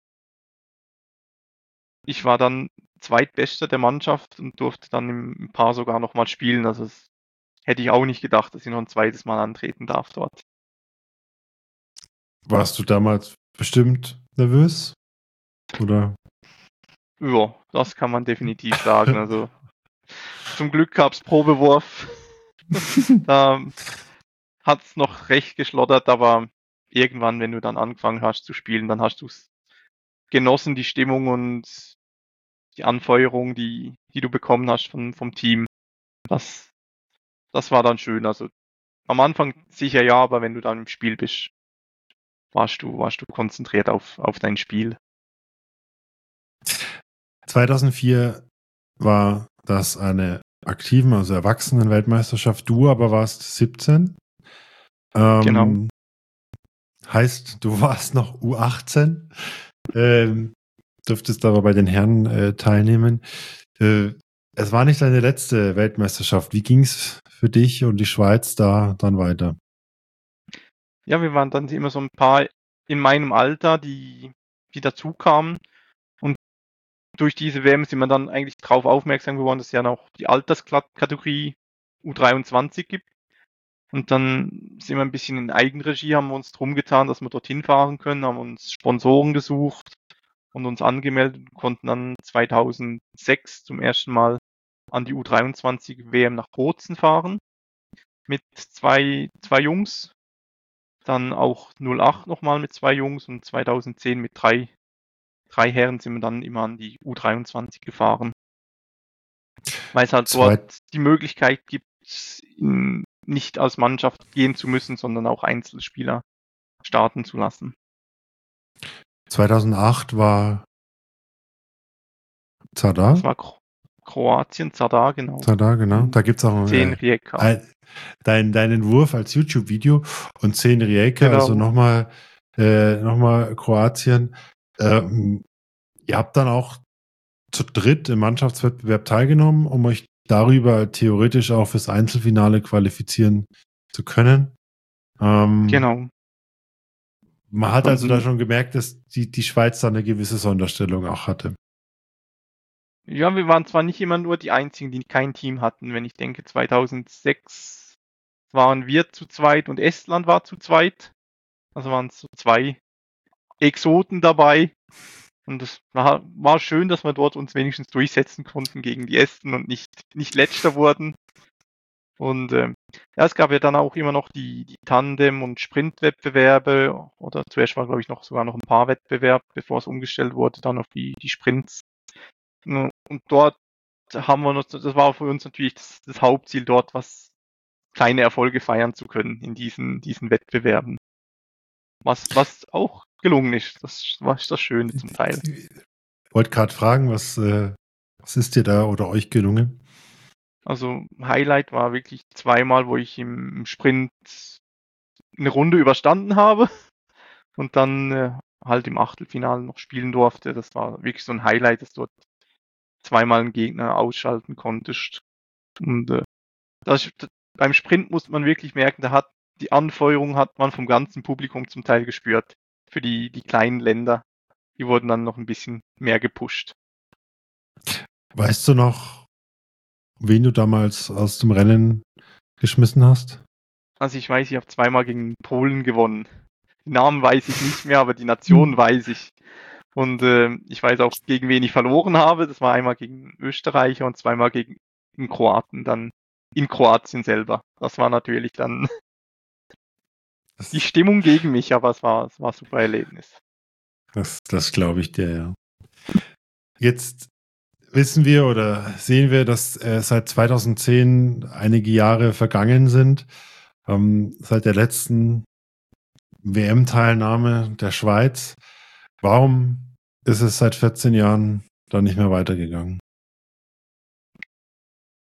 ich war dann Zweitbester der Mannschaft und durfte dann im Paar sogar nochmal spielen. Also das hätte ich auch nicht gedacht, dass ich noch ein zweites Mal antreten darf dort. Warst du damals bestimmt nervös? Oder? Ja, das kann man definitiv sagen. Also zum Glück gab's Probewurf. Da hat's noch recht geschlottert, aber irgendwann, wenn du dann angefangen hast zu spielen, dann hast du's genossen, die Stimmung und die Anfeuerung, die, die du bekommen hast von, vom Team. Das, das war dann schön. Also am Anfang sicher ja, aber wenn du dann im Spiel bist, warst du, warst du konzentriert auf, auf dein Spiel. zweitausendvier war das eine aktiven, also Erwachsenen-Weltmeisterschaft. Du aber warst siebzehn. Ähm, Genau. Heißt, du warst noch U achtzehn. Ähm, dürftest aber bei den Herren äh, teilnehmen. Äh, es war nicht deine letzte Weltmeisterschaft. Wie ging es für dich und die Schweiz da dann weiter? Ja, wir waren dann immer so ein paar in meinem Alter, die, die dazu kamen. Und durch diese W M sind wir dann eigentlich darauf aufmerksam geworden, dass es ja noch die Alterskategorie U dreiundzwanzig gibt. Und dann sind wir ein bisschen in Eigenregie, haben wir uns drum getan, dass wir dorthin fahren können, haben uns Sponsoren gesucht und uns angemeldet und konnten dann zweitausendsechs zum ersten Mal an die U dreiundzwanzig W M nach Bozen fahren. Mit zwei, zwei Jungs. Dann auch null acht nochmal mit zwei Jungs und zweitausendzehn mit drei, drei Herren sind wir dann immer an die U dreiundzwanzig gefahren. Weil es halt Zwei- dort die Möglichkeit gibt, in, nicht als Mannschaft gehen zu müssen, sondern auch Einzelspieler starten zu lassen. zweitausendacht war Zadar. Das war Kro- Kroatien, Zadar, genau. Zadar, genau. Da gibt es auch Zehn äh, Rijeka. ein, dein, deinen Entwurf als YouTube-Video und zehn Rijeka, Genau. also nochmal äh, noch mal Kroatien. Ähm, ihr habt dann auch zu dritt im Mannschaftswettbewerb teilgenommen, um euch darüber theoretisch auch fürs Einzelfinale qualifizieren zu können. Ähm, Genau. Man hat also Mhm. da schon gemerkt, dass die, die Schweiz da eine gewisse Sonderstellung auch hatte. Ja, wir waren zwar nicht immer nur die Einzigen, die kein Team hatten. Wenn ich denke, zweitausendsechs waren wir zu zweit und Estland war zu zweit. Also waren es so zwei Exoten dabei. Und es war, war schön, dass wir dort uns wenigstens durchsetzen konnten gegen die Esten und nicht, nicht Letzter wurden. Und ähm, ja, es gab ja dann auch immer noch die, die Tandem- und Sprintwettbewerbe. Oder zuerst war, glaube ich, noch sogar noch ein Paarwettbewerb, bevor es umgestellt wurde, dann auf die, die Sprints. Und dort haben wir noch, das war für uns natürlich das, das Hauptziel, dort was kleine Erfolge feiern zu können in diesen, diesen Wettbewerben. Was, was auch gelungen ist. Das war das Schöne zum Teil. Ich wollte gerade fragen, was, äh, was ist dir da oder euch gelungen? Also Highlight war wirklich zweimal, wo ich im, im Sprint eine Runde überstanden habe und dann äh, halt im Achtelfinale noch spielen durfte. Das war wirklich so ein Highlight, dass du dort zweimal einen Gegner ausschalten konntest. Und äh, das, beim Sprint muss man wirklich merken, da hat die Anfeuerung hat man vom ganzen Publikum zum Teil gespürt. Für die, die kleinen Länder. Die wurden dann noch ein bisschen mehr gepusht. Weißt du noch, wen du damals aus dem Rennen geschmissen hast? Also ich weiß, ich habe zweimal gegen Polen gewonnen. Die Namen weiß ich nicht mehr, aber die Nation weiß ich. Und äh, ich weiß auch, gegen wen ich verloren habe. Das war einmal gegen Österreicher und zweimal gegen den Kroaten, dann in Kroatien selber. Das war natürlich dann Das, die Stimmung gegen mich, aber es war, es war ein super Erlebnis. das, das glaube ich dir, ja. Jetzt wissen wir oder sehen wir, dass äh, seit zweitausendzehn einige Jahre vergangen sind. Ähm, seit der letzten W M-Teilnahme der Schweiz. Warum ist es seit vierzehn Jahren dann nicht mehr weitergegangen?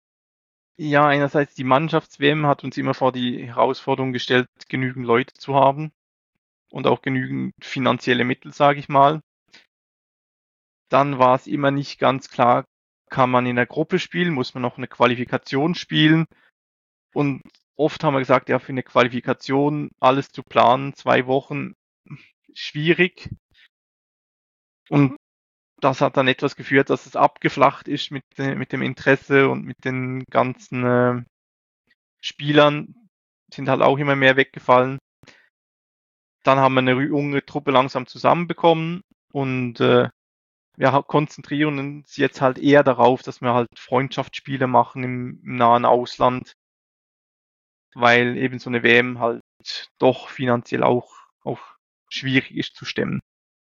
Ja, einerseits die Mannschafts-W M hat uns immer vor die Herausforderung gestellt, genügend Leute zu haben und auch genügend finanzielle Mittel, sage ich mal. Dann war es immer nicht ganz klar, kann man in der Gruppe spielen, muss man noch eine Qualifikation spielen. Und oft haben wir gesagt, ja, für eine Qualifikation alles zu planen, zwei Wochen, schwierig. Und das hat dann etwas geführt, dass es abgeflacht ist mit, äh, mit dem Interesse und mit den ganzen äh, Spielern, sind halt auch immer mehr weggefallen. Dann haben wir eine junge Truppe langsam zusammenbekommen und äh, wir konzentrieren uns jetzt halt eher darauf, dass wir halt Freundschaftsspiele machen im, im nahen Ausland, weil eben so eine W M halt doch finanziell auch, auch schwierig ist zu stemmen.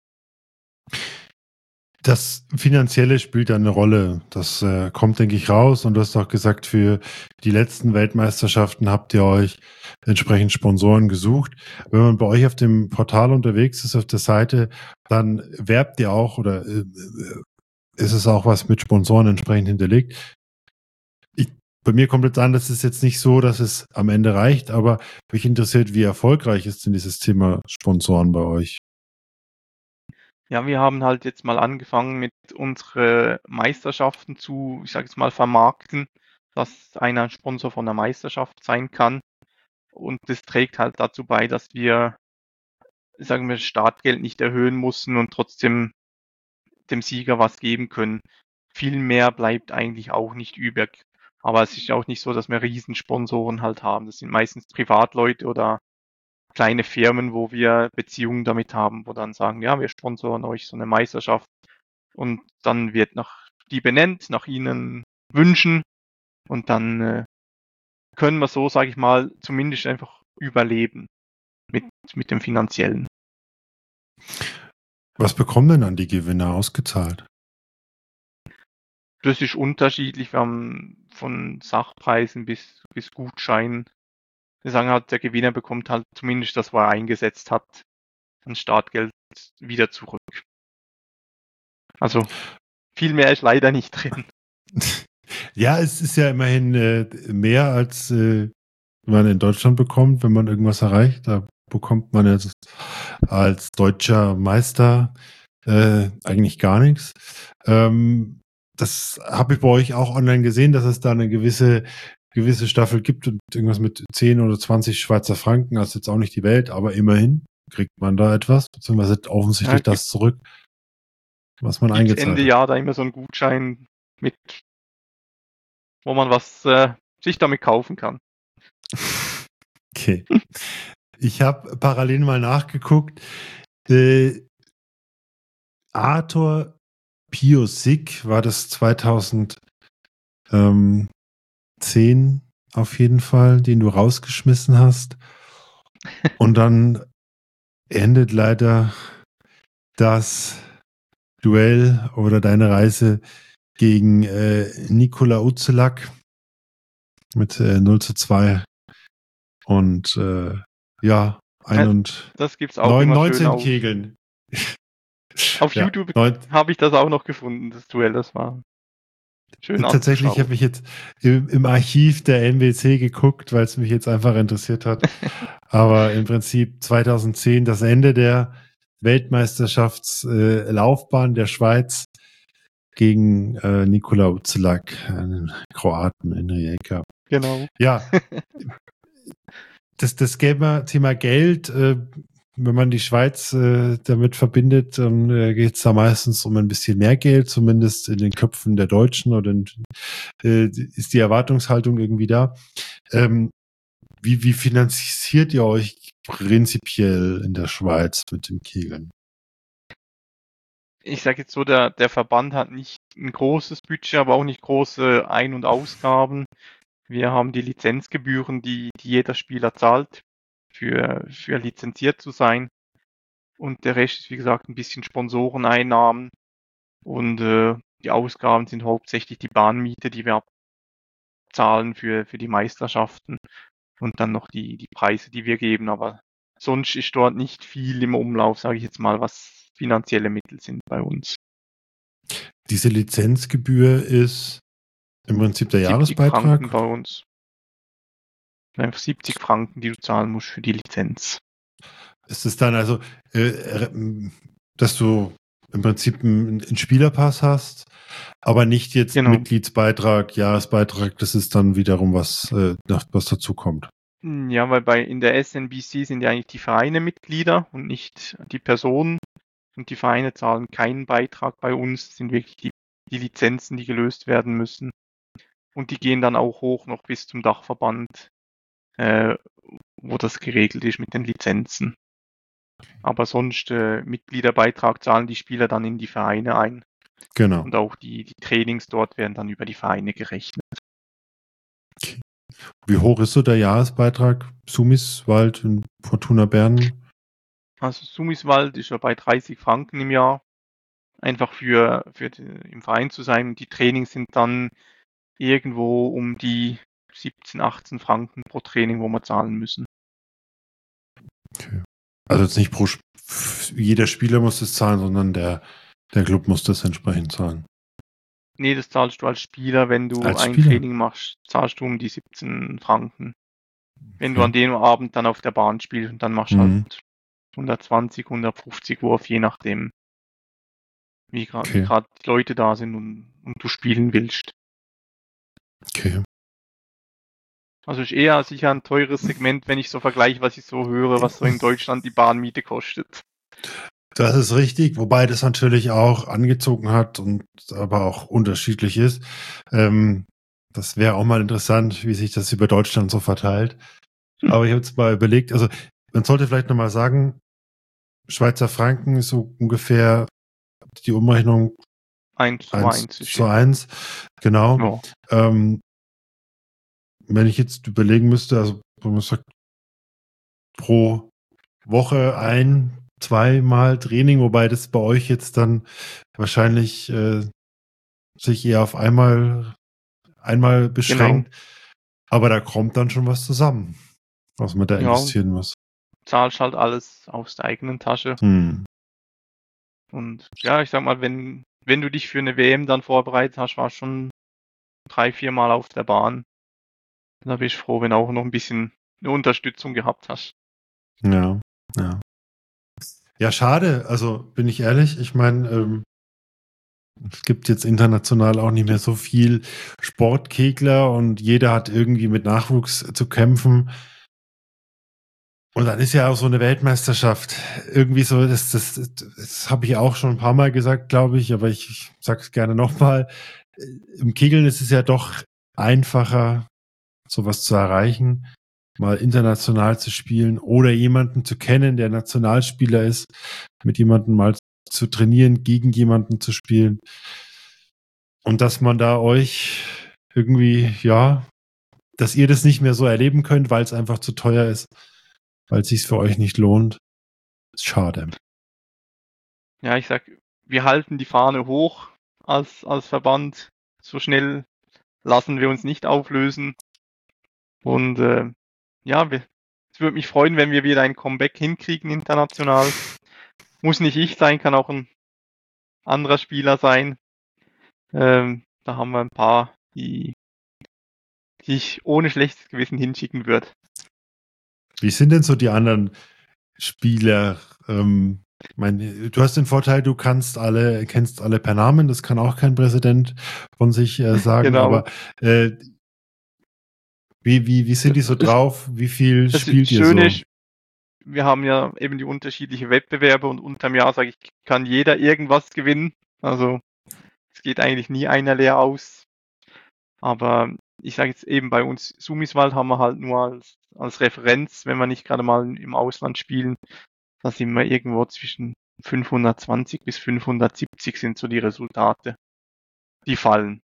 Das Finanzielle spielt eine Rolle. Das äh, kommt, denke ich, raus. Und du hast auch gesagt, für die letzten Weltmeisterschaften habt ihr euch entsprechend Sponsoren gesucht. Wenn man bei euch auf dem Portal unterwegs ist, auf der Seite, dann werbt ihr auch oder äh, ist es auch was mit Sponsoren entsprechend hinterlegt. Ich, bei mir kommt jetzt an, das ist jetzt nicht so, dass es am Ende reicht, aber mich interessiert, wie erfolgreich ist denn dieses Thema Sponsoren bei euch? Ja, wir haben halt jetzt mal angefangen mit unsere Meisterschaften zu, ich sage jetzt mal, vermarkten, dass einer ein Sponsor von der Meisterschaft sein kann. Und das trägt halt dazu bei, dass wir, sagen wir, Startgeld nicht erhöhen mussten und trotzdem dem Sieger was geben können. Viel mehr bleibt eigentlich auch nicht übrig. Aber es ist auch nicht so, dass wir Riesensponsoren halt haben. Das sind meistens Privatleute oder kleine Firmen, wo wir Beziehungen damit haben, wo dann sagen, ja, wir sponsoren euch so eine Meisterschaft und dann wird nach die benennt, nach ihnen Wünschen und dann äh, können wir so, sage ich mal, zumindest einfach überleben mit, mit dem Finanziellen. Was bekommen denn dann die Gewinner ausgezahlt? Das ist unterschiedlich, wir haben von Sachpreisen bis, bis Gutscheinen. Wir sagen halt, der Gewinner bekommt halt zumindest das, was er eingesetzt hat, an Startgeld wieder zurück. Also viel mehr ist leider nicht drin. Ja, es ist ja immerhin äh, mehr, als äh, man in Deutschland bekommt, wenn man irgendwas erreicht. Da bekommt man jetzt als deutscher Meister äh, eigentlich gar nichts. Ähm, das habe ich bei euch auch online gesehen, dass es da eine gewisse gewisse Staffel gibt und irgendwas mit zehn oder zwanzig Schweizer Franken, also jetzt auch nicht die Welt, aber immerhin kriegt man da etwas, beziehungsweise offensichtlich Ja, das zurück, was man gibt's eingezahlt Ende hat. Jahr da immer so einen Gutschein mit, wo man was äh, sich damit kaufen kann. Okay. Ich habe parallel mal nachgeguckt. Äh, Arthur Piosik war das zweitausendzehn auf jeden Fall, den du rausgeschmissen hast. Und dann endet leider das Duell oder deine Reise gegen äh, Nikola Uzelak mit äh, null zu zwei. Und äh, ja, ein und Das gibt's auch neun, immer schön neunzehn auf, Kegeln. auf Ja, YouTube neun, habe ich das auch noch gefunden, das Duell, das war schön tatsächlich anzuschauen. habe ich jetzt im, im Archiv der N B C geguckt, weil es mich jetzt einfach interessiert hat. Aber im Prinzip zweitausendzehn das Ende der Weltmeisterschaftslaufbahn äh, der Schweiz gegen äh, Nikola Uzelak, einen Kroaten in Rijeka. Genau. Ja, das, das Thema Geld, äh, wenn man die Schweiz äh, damit verbindet, dann äh, geht es da meistens um ein bisschen mehr Geld, zumindest in den Köpfen der Deutschen, oder in, äh, ist die Erwartungshaltung irgendwie da. Ähm, wie, wie finanziert ihr euch prinzipiell in der Schweiz mit dem Kegeln? Ich sage jetzt so, der, der Verband hat nicht ein großes Budget, aber auch nicht große Ein- und Ausgaben. Wir haben die Lizenzgebühren, die, die jeder Spieler zahlt, für, für lizenziert zu sein. Und der Rest ist, wie gesagt, ein bisschen Sponsoreneinnahmen. Und äh, die Ausgaben sind hauptsächlich die Bahnmiete, die wir abzahlen für, für die Meisterschaften. Und dann noch die, die Preise, die wir geben. Aber sonst ist dort nicht viel im Umlauf, sage ich jetzt mal, was finanzielle Mittel sind bei uns. Diese Lizenzgebühr ist Im Prinzip der siebzig Jahresbeitrag? Franken bei uns. Einfach siebzig Franken, die du zahlen musst für die Lizenz. Ist es dann also, äh, dass du im Prinzip einen, einen Spielerpass hast, aber nicht jetzt Genau. Mitgliedsbeitrag, Jahresbeitrag, das ist dann wiederum was, äh, was dazu kommt. Ja, weil bei in der S N B C sind ja eigentlich die Vereine Mitglieder und nicht die Personen. Und die Vereine zahlen keinen Beitrag bei uns. Das sind wirklich die, die Lizenzen, die gelöst werden müssen. Und die gehen dann auch hoch noch bis zum Dachverband, äh, wo das geregelt ist mit den Lizenzen. Aber sonst äh, Mitgliederbeitrag zahlen die Spieler dann in die Vereine ein. Genau. Und auch die, die Trainings dort werden dann über die Vereine gerechnet. Okay. Wie hoch ist so der Jahresbeitrag Sumiswald in Fortuna Bern? Also Sumiswald ist ja bei dreißig Franken im Jahr. Einfach für, für die, im Verein zu sein. Die Trainings sind dann irgendwo um die siebzehn, achtzehn Franken pro Training, wo wir zahlen müssen. Okay. Also jetzt nicht pro Sp- jeder Spieler muss das zahlen, sondern der, der Club muss das entsprechend zahlen. Nee, das zahlst du als Spieler, wenn du Als ein Spieler? Training machst, zahlst du um die siebzehn Franken. Wenn du Okay. an dem Abend dann auf der Bahn spielst und dann machst du Mhm. halt hundertzwanzig, hundertfünfzig Wurf, je nachdem, wie gerade Okay. gerade die Leute da sind und, und du spielen willst. Okay. Also ist eher sicher ein teures Segment, wenn ich so vergleiche, was ich so höre, was so in Deutschland die Bahnmiete kostet. Das ist richtig, wobei das natürlich auch angezogen hat und aber auch unterschiedlich ist. Ähm, das wäre auch mal interessant, wie sich das über Deutschland so verteilt. Hm. Aber ich habe jetzt mal überlegt, also man sollte vielleicht nochmal sagen, Schweizer Franken ist so ungefähr die Umrechnung Eins zu eins eins. ist zu ja- eins. Genau. Ja. Ähm, wenn ich jetzt überlegen müsste, also man sagt, pro Woche ein, zweimal Training, wobei das bei euch jetzt dann wahrscheinlich äh, sich eher auf einmal einmal beschränkt. Aber da kommt dann schon was zusammen, was man da Ja. investieren muss. Zahlst halt alles aus der eigenen Tasche. Hm. Und ja, ich sag mal, wenn, wenn du dich für eine W M dann vorbereitet hast, warst du schon drei, vier Mal auf der Bahn. Da bist du froh, wenn du auch noch ein bisschen eine Unterstützung gehabt hast. Ja, ja. Ja, schade. Also bin ich ehrlich, ich meine, ähm, es gibt jetzt international auch nicht mehr so viel Sportkegler und jeder hat irgendwie mit Nachwuchs zu kämpfen. Und dann ist ja auch so eine Weltmeisterschaft irgendwie so, das, das, das, das habe ich auch schon ein paar Mal gesagt, glaube ich, aber ich, ich sage es gerne nochmal. Im Kegeln ist es ja doch einfacher, sowas zu erreichen, mal international zu spielen oder jemanden zu kennen, der Nationalspieler ist, mit jemandem mal zu trainieren, gegen jemanden zu spielen. Und dass man da euch irgendwie, ja, dass ihr das nicht mehr so erleben könnt, weil es einfach zu teuer ist, weil es sich für euch nicht lohnt, ist schade. Ja, ich sag, wir halten die Fahne hoch als, als Verband. So schnell lassen wir uns nicht auflösen. Und äh, ja, wir, es würde mich freuen, wenn wir wieder ein Comeback hinkriegen international. Muss nicht ich sein, kann auch ein anderer Spieler sein. Ähm, da haben wir ein paar, die, die ich ohne schlechtes Gewissen hinschicken würde. Wie sind denn so die anderen Spieler? Ähm, mein, du hast den Vorteil, du kannst alle, kennst alle per Namen, das kann auch kein Präsident von sich äh, sagen, Genau. aber äh, wie, wie, wie sind die so drauf? Wie viel Das spielt ihr Schöne so? ist, wir haben ja eben die unterschiedlichen Wettbewerbe und unterm Jahr, sage ich, kann jeder irgendwas gewinnen. Also es geht eigentlich nie einer leer aus. Aber ich sage jetzt eben, bei uns Sumiswald haben wir halt nur als, als Referenz, wenn wir nicht gerade mal im Ausland spielen, da sind wir irgendwo zwischen fünfhundertzwanzig bis fünfhundertsiebzig sind so die Resultate, die fallen.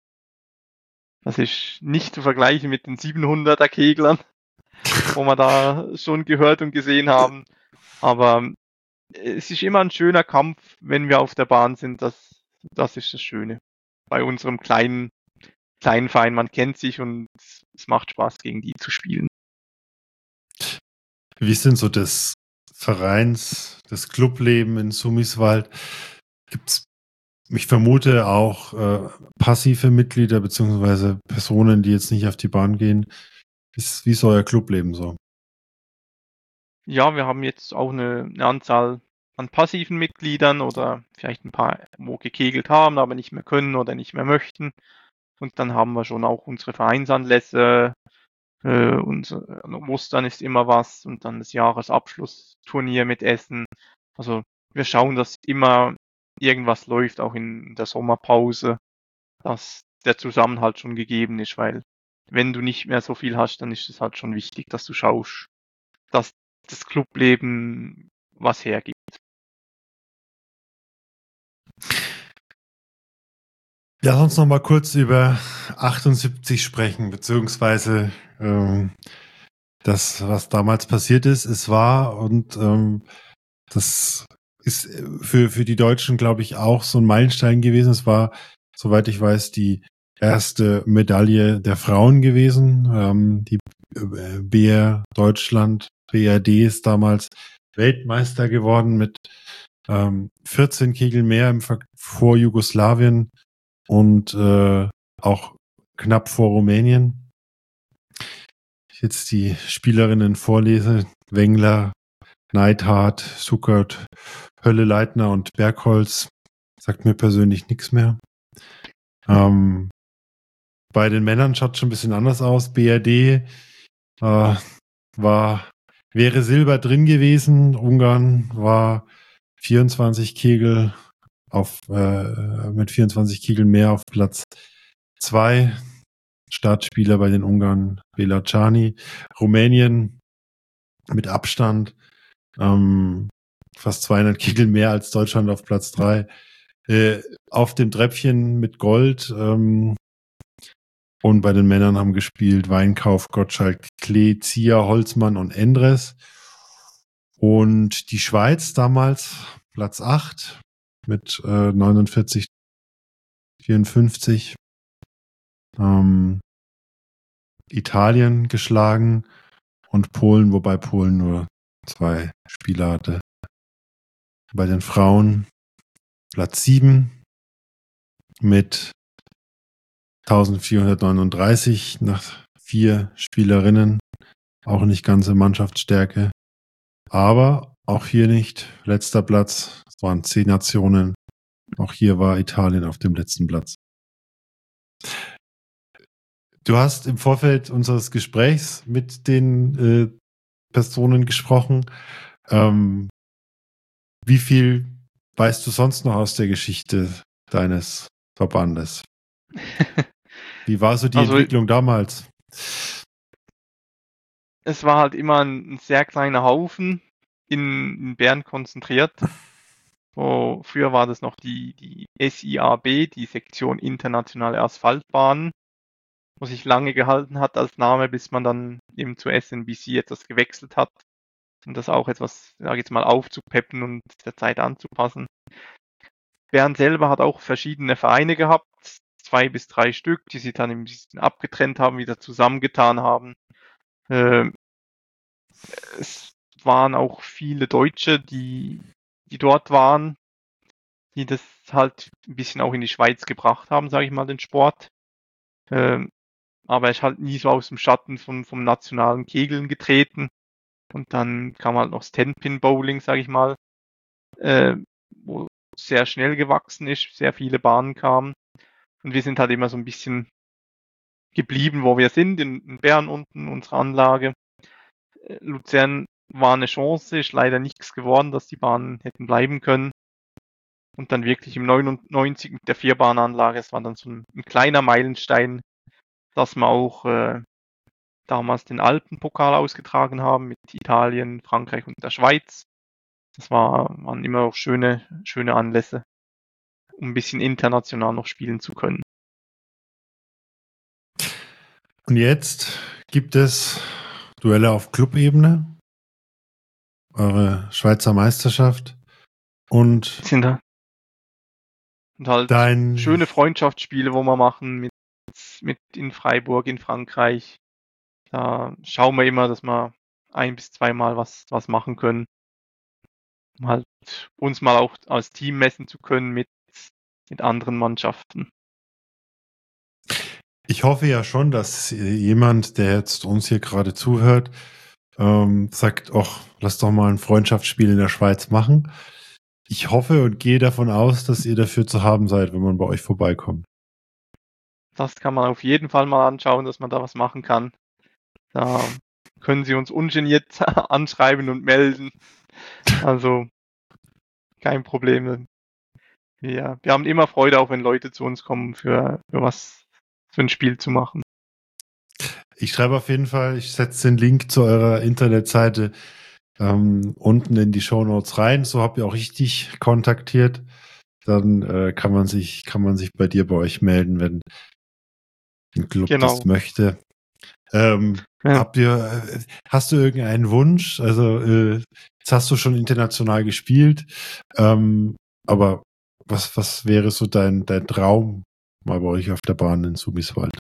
Das ist nicht zu vergleichen mit den siebenhunderter Keglern, wo wir da schon gehört und gesehen haben. Aber es ist immer ein schöner Kampf, wenn wir auf der Bahn sind. Das, das ist das Schöne. Bei unserem kleinen, kleinen Verein, man kennt sich und es macht Spaß, gegen die zu spielen. Wie ist denn so das Vereins, das Clubleben in Sumiswald? Gibt's ich vermute auch äh, passive Mitglieder beziehungsweise Personen, die jetzt nicht auf die Bahn gehen. Ist, wie ist euer Clubleben so? Ja, wir haben jetzt auch eine, eine Anzahl an passiven Mitgliedern oder vielleicht ein paar, wo gekegelt haben, aber nicht mehr können oder nicht mehr möchten. Und dann haben wir schon auch unsere Vereinsanlässe. Äh, unser Ostern ist immer was und dann das Jahresabschlussturnier mit Essen. Also wir schauen, dass immer irgendwas läuft, auch in der Sommerpause, dass der Zusammenhalt schon gegeben ist, weil wenn du nicht mehr so viel hast, dann ist es halt schon wichtig, dass du schaust, dass das Clubleben was hergibt. Lass uns noch mal kurz über achtundsiebzig sprechen, beziehungsweise ähm, das, was damals passiert ist. Es war und ähm, das ist für, für die Deutschen, glaube ich, auch so ein Meilenstein gewesen. Es war, soweit ich weiß, die erste Medaille der Frauen gewesen. Ähm, die B R Deutschland, B R D ist damals Weltmeister geworden mit ähm, vierzehn Kegel mehr im Ver- vor Jugoslawien und äh, auch knapp vor Rumänien. Ich jetzt die Spielerinnen vorlese. Wengler, Neidhardt, Suckert, Hölle Leitner und Bergholz. Sagt mir persönlich nichts mehr. Ähm, bei den Männern schaut schon ein bisschen anders aus. B R D äh, war, wäre Silber drin gewesen. Ungarn war vierundzwanzig Kegel auf, äh, mit vierundzwanzig Kegel mehr auf Platz zwei. Startspieler bei den Ungarn Bela Czani. Rumänien mit Abstand ähm, fast zweihundert Kegel mehr als Deutschland auf Platz drei. Äh, auf dem Treppchen mit Gold. Ähm, und bei den Männern haben gespielt Weinkauf, Gottschalk, Klee, Zier, Holzmann und Endres. Und die Schweiz damals Platz acht mit äh, neunundvierzig, vierundfünfzig. Ähm, Italien geschlagen und Polen, wobei Polen nur zwei Spieler hatte. Bei den Frauen Platz sieben mit eintausendvierhundertneununddreißig nach vier Spielerinnen. Auch nicht ganze Mannschaftsstärke. Aber auch hier nicht letzter Platz. Es waren zehn Nationen. Auch hier war Italien auf dem letzten Platz. Du hast im Vorfeld unseres Gesprächs mit den äh, Personen gesprochen. Ähm, wie viel weißt du sonst noch aus der Geschichte deines Verbandes? Wie war so die Also Entwicklung damals? es war halt immer ein, ein sehr kleiner Haufen in, in Bern konzentriert. So, früher war das noch die, die S I A B, die Sektion Internationale Asphaltbahnen, wo sich lange gehalten hat als Name, bis man dann eben zu S N B C etwas gewechselt hat, um das auch etwas, sage ich jetzt mal, aufzupeppen und der Zeit anzupassen. Bern selber hat auch verschiedene Vereine gehabt, zwei bis drei Stück, die sich dann ein bisschen abgetrennt haben, wieder zusammengetan haben. Äh, es waren auch viele Deutsche, die, die dort waren, die das halt ein bisschen auch in die Schweiz gebracht haben, sage ich mal, den Sport. Ähm, aber er ist halt nie so aus dem Schatten vom, vom nationalen Kegeln getreten. Und dann kam halt noch das Ten-Pin-Bowling, sage ich mal, äh, wo sehr schnell gewachsen ist, sehr viele Bahnen kamen. Und wir sind halt immer so ein bisschen geblieben, wo wir sind, in, in Bern unten, unsere Anlage. Äh, Luzern war eine Chance, ist leider nichts geworden, dass die Bahnen hätten bleiben können. Und dann wirklich im neunundneunzig mit der Vierbahnanlage, es war dann so ein, ein kleiner Meilenstein, dass wir auch äh, damals den Alpenpokal ausgetragen haben mit Italien, Frankreich und der Schweiz. Das war, waren immer auch schöne, schöne Anlässe, um ein bisschen international noch spielen zu können. Und jetzt gibt es Duelle auf Clubebene, eure Schweizer Meisterschaft und Sind da und halt dein schöne Freundschaftsspiele, wo wir machen mit, mit in Freiburg in Frankreich. Da schauen wir immer, dass wir ein bis zweimal was, was machen können, um halt uns mal auch als Team messen zu können mit mit anderen Mannschaften. Ich hoffe ja schon, dass jemand, der jetzt uns hier gerade zuhört, ähm, sagt, ach, lass doch mal ein Freundschaftsspiel in der Schweiz machen. Ich hoffe und gehe davon aus, dass ihr dafür zu haben seid, wenn man bei euch vorbeikommt. Das kann man auf jeden Fall mal anschauen, dass man da was machen kann. Da können Sie uns ungeniert anschreiben und melden. Also kein Problem. Ja, wir haben immer Freude, auch wenn Leute zu uns kommen, für, für was für ein Spiel zu machen. Ich schreibe auf jeden Fall, ich setze den Link zu eurer Internetseite ähm, unten in die Shownotes rein. So habt ihr auch richtig kontaktiert. Dann äh, kann man sich kann man sich bei dir, bei euch melden, wenn ein Club Genau. das möchte. Ähm, Ja. habt ihr, äh, hast du irgendeinen Wunsch? Also äh, jetzt hast du schon international gespielt, ähm, aber was was wäre so dein dein Traum mal bei euch auf der Bahn in Sumiswald?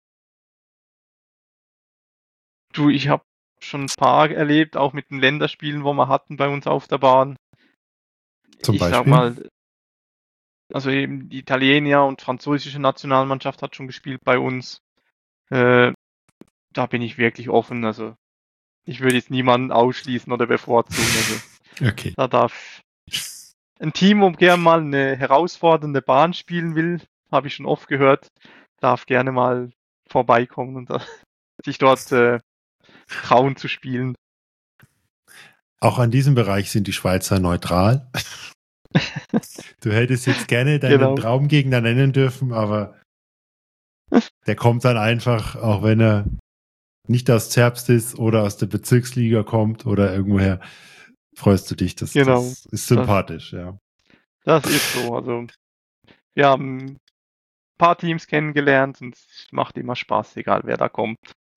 Du, ich habe schon ein paar erlebt, auch mit den Länderspielen, wo wir hatten bei uns auf der Bahn. Zum ich sag Beispiel? mal, also eben die Italiener und französische Nationalmannschaft hat schon gespielt bei uns. Äh, da bin ich wirklich offen. Also ich würde jetzt niemanden ausschließen oder bevorzugen. Also Okay. da darf ein Team, wo gerne mal eine herausfordernde Bahn spielen will, habe ich schon oft gehört, darf gerne mal vorbeikommen und da, sich dort äh, trauen zu spielen. Auch an diesem Bereich sind die Schweizer neutral. Du hättest jetzt gerne deinen Genau. Traumgegner nennen dürfen, aber der kommt dann einfach, auch wenn er nicht aus Zerbst ist oder aus der Bezirksliga kommt oder irgendwoher, freust du dich. Das, Genau. das ist sympathisch, ja. Das ist so. Also wir haben ein paar Teams kennengelernt und es macht immer Spaß, egal wer da kommt.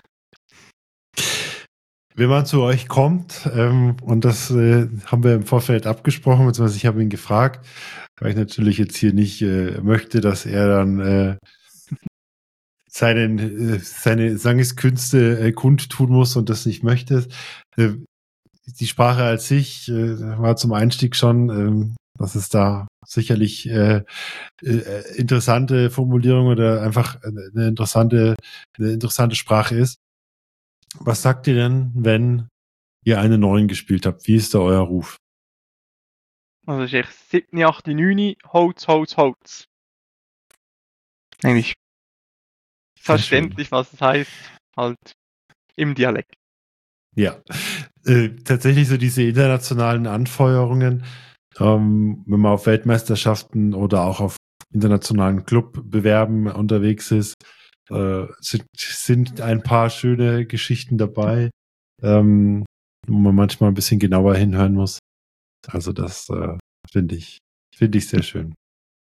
Wenn man zu euch kommt, ähm, und das äh, haben wir im Vorfeld abgesprochen, beziehungsweise ich habe ihn gefragt, weil ich natürlich jetzt hier nicht äh, möchte, dass er dann äh, seinen, äh, seine Sangeskünste äh, kundtun muss und das nicht möchte. Äh, die Sprache als sich äh, war zum Einstieg schon, ähm, dass es da sicherlich äh, äh, interessante Formulierung oder einfach eine interessante, eine interessante Sprache ist. Was sagt ihr denn, wenn ihr eine neun gespielt habt? Wie ist da euer Ruf? Also ich sieben, acht, neun, Holz, Holz, Holz. Eigentlich verständlich, was es heißt, halt im Dialekt. Ja, äh, tatsächlich so diese internationalen Anfeuerungen, ähm, wenn man auf Weltmeisterschaften oder auch auf internationalen Clubbewerben unterwegs ist, äh, sind, sind ein paar schöne Geschichten dabei, ähm, wo man manchmal ein bisschen genauer hinhören muss. Also das äh, finde ich, finde ich sehr schön.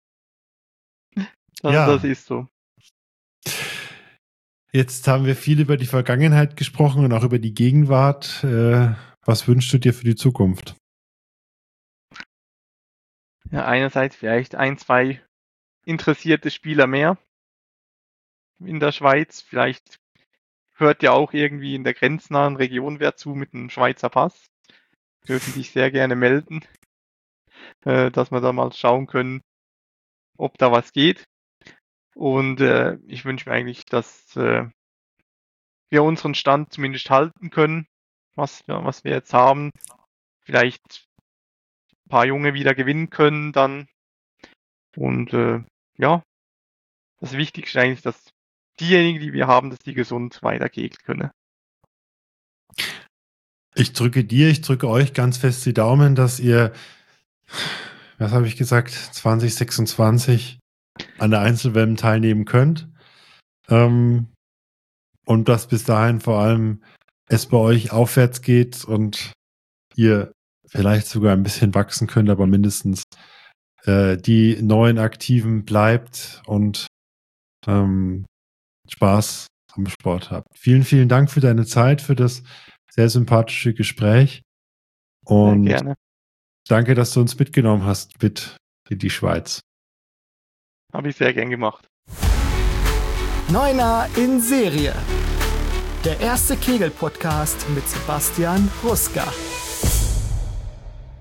Also Ja. das ist so. Jetzt haben wir viel über die Vergangenheit gesprochen und auch über die Gegenwart. Äh, was wünschst du dir für die Zukunft? Ja, einerseits vielleicht ein, zwei interessierte Spieler mehr in der Schweiz. Vielleicht hört ja auch irgendwie in der grenznahen Region wer zu mit einem Schweizer Pass. Dürfen sich sehr gerne melden, äh, dass wir da mal schauen können, ob da was geht. Und äh, ich wünsche mir eigentlich, dass äh, wir unseren Stand zumindest halten können, was wir, was wir jetzt haben. Vielleicht ein paar Junge wieder gewinnen können dann. Und äh, ja, das Wichtigste eigentlich, dass diejenigen, die wir haben, dass die gesund weitergehen können. Ich drücke dir, ich drücke euch ganz fest die Daumen, dass ihr, was habe ich gesagt, zwanzig sechsundzwanzig an der Einzel-W M teilnehmen könnt. Ähm, und dass bis dahin vor allem es bei euch aufwärts geht und ihr vielleicht sogar ein bisschen wachsen könnt, aber mindestens äh, die neuen Aktiven bleibt und ähm, Spaß am Sport habt. Vielen, vielen Dank für deine Zeit, für das sehr sympathische Gespräch. Und Sehr gerne. danke, dass du uns mitgenommen hast mit in die Schweiz. Habe ich sehr gern gemacht. Neuner in Serie. Der erste Kegel-Podcast mit Sebastian Ruska.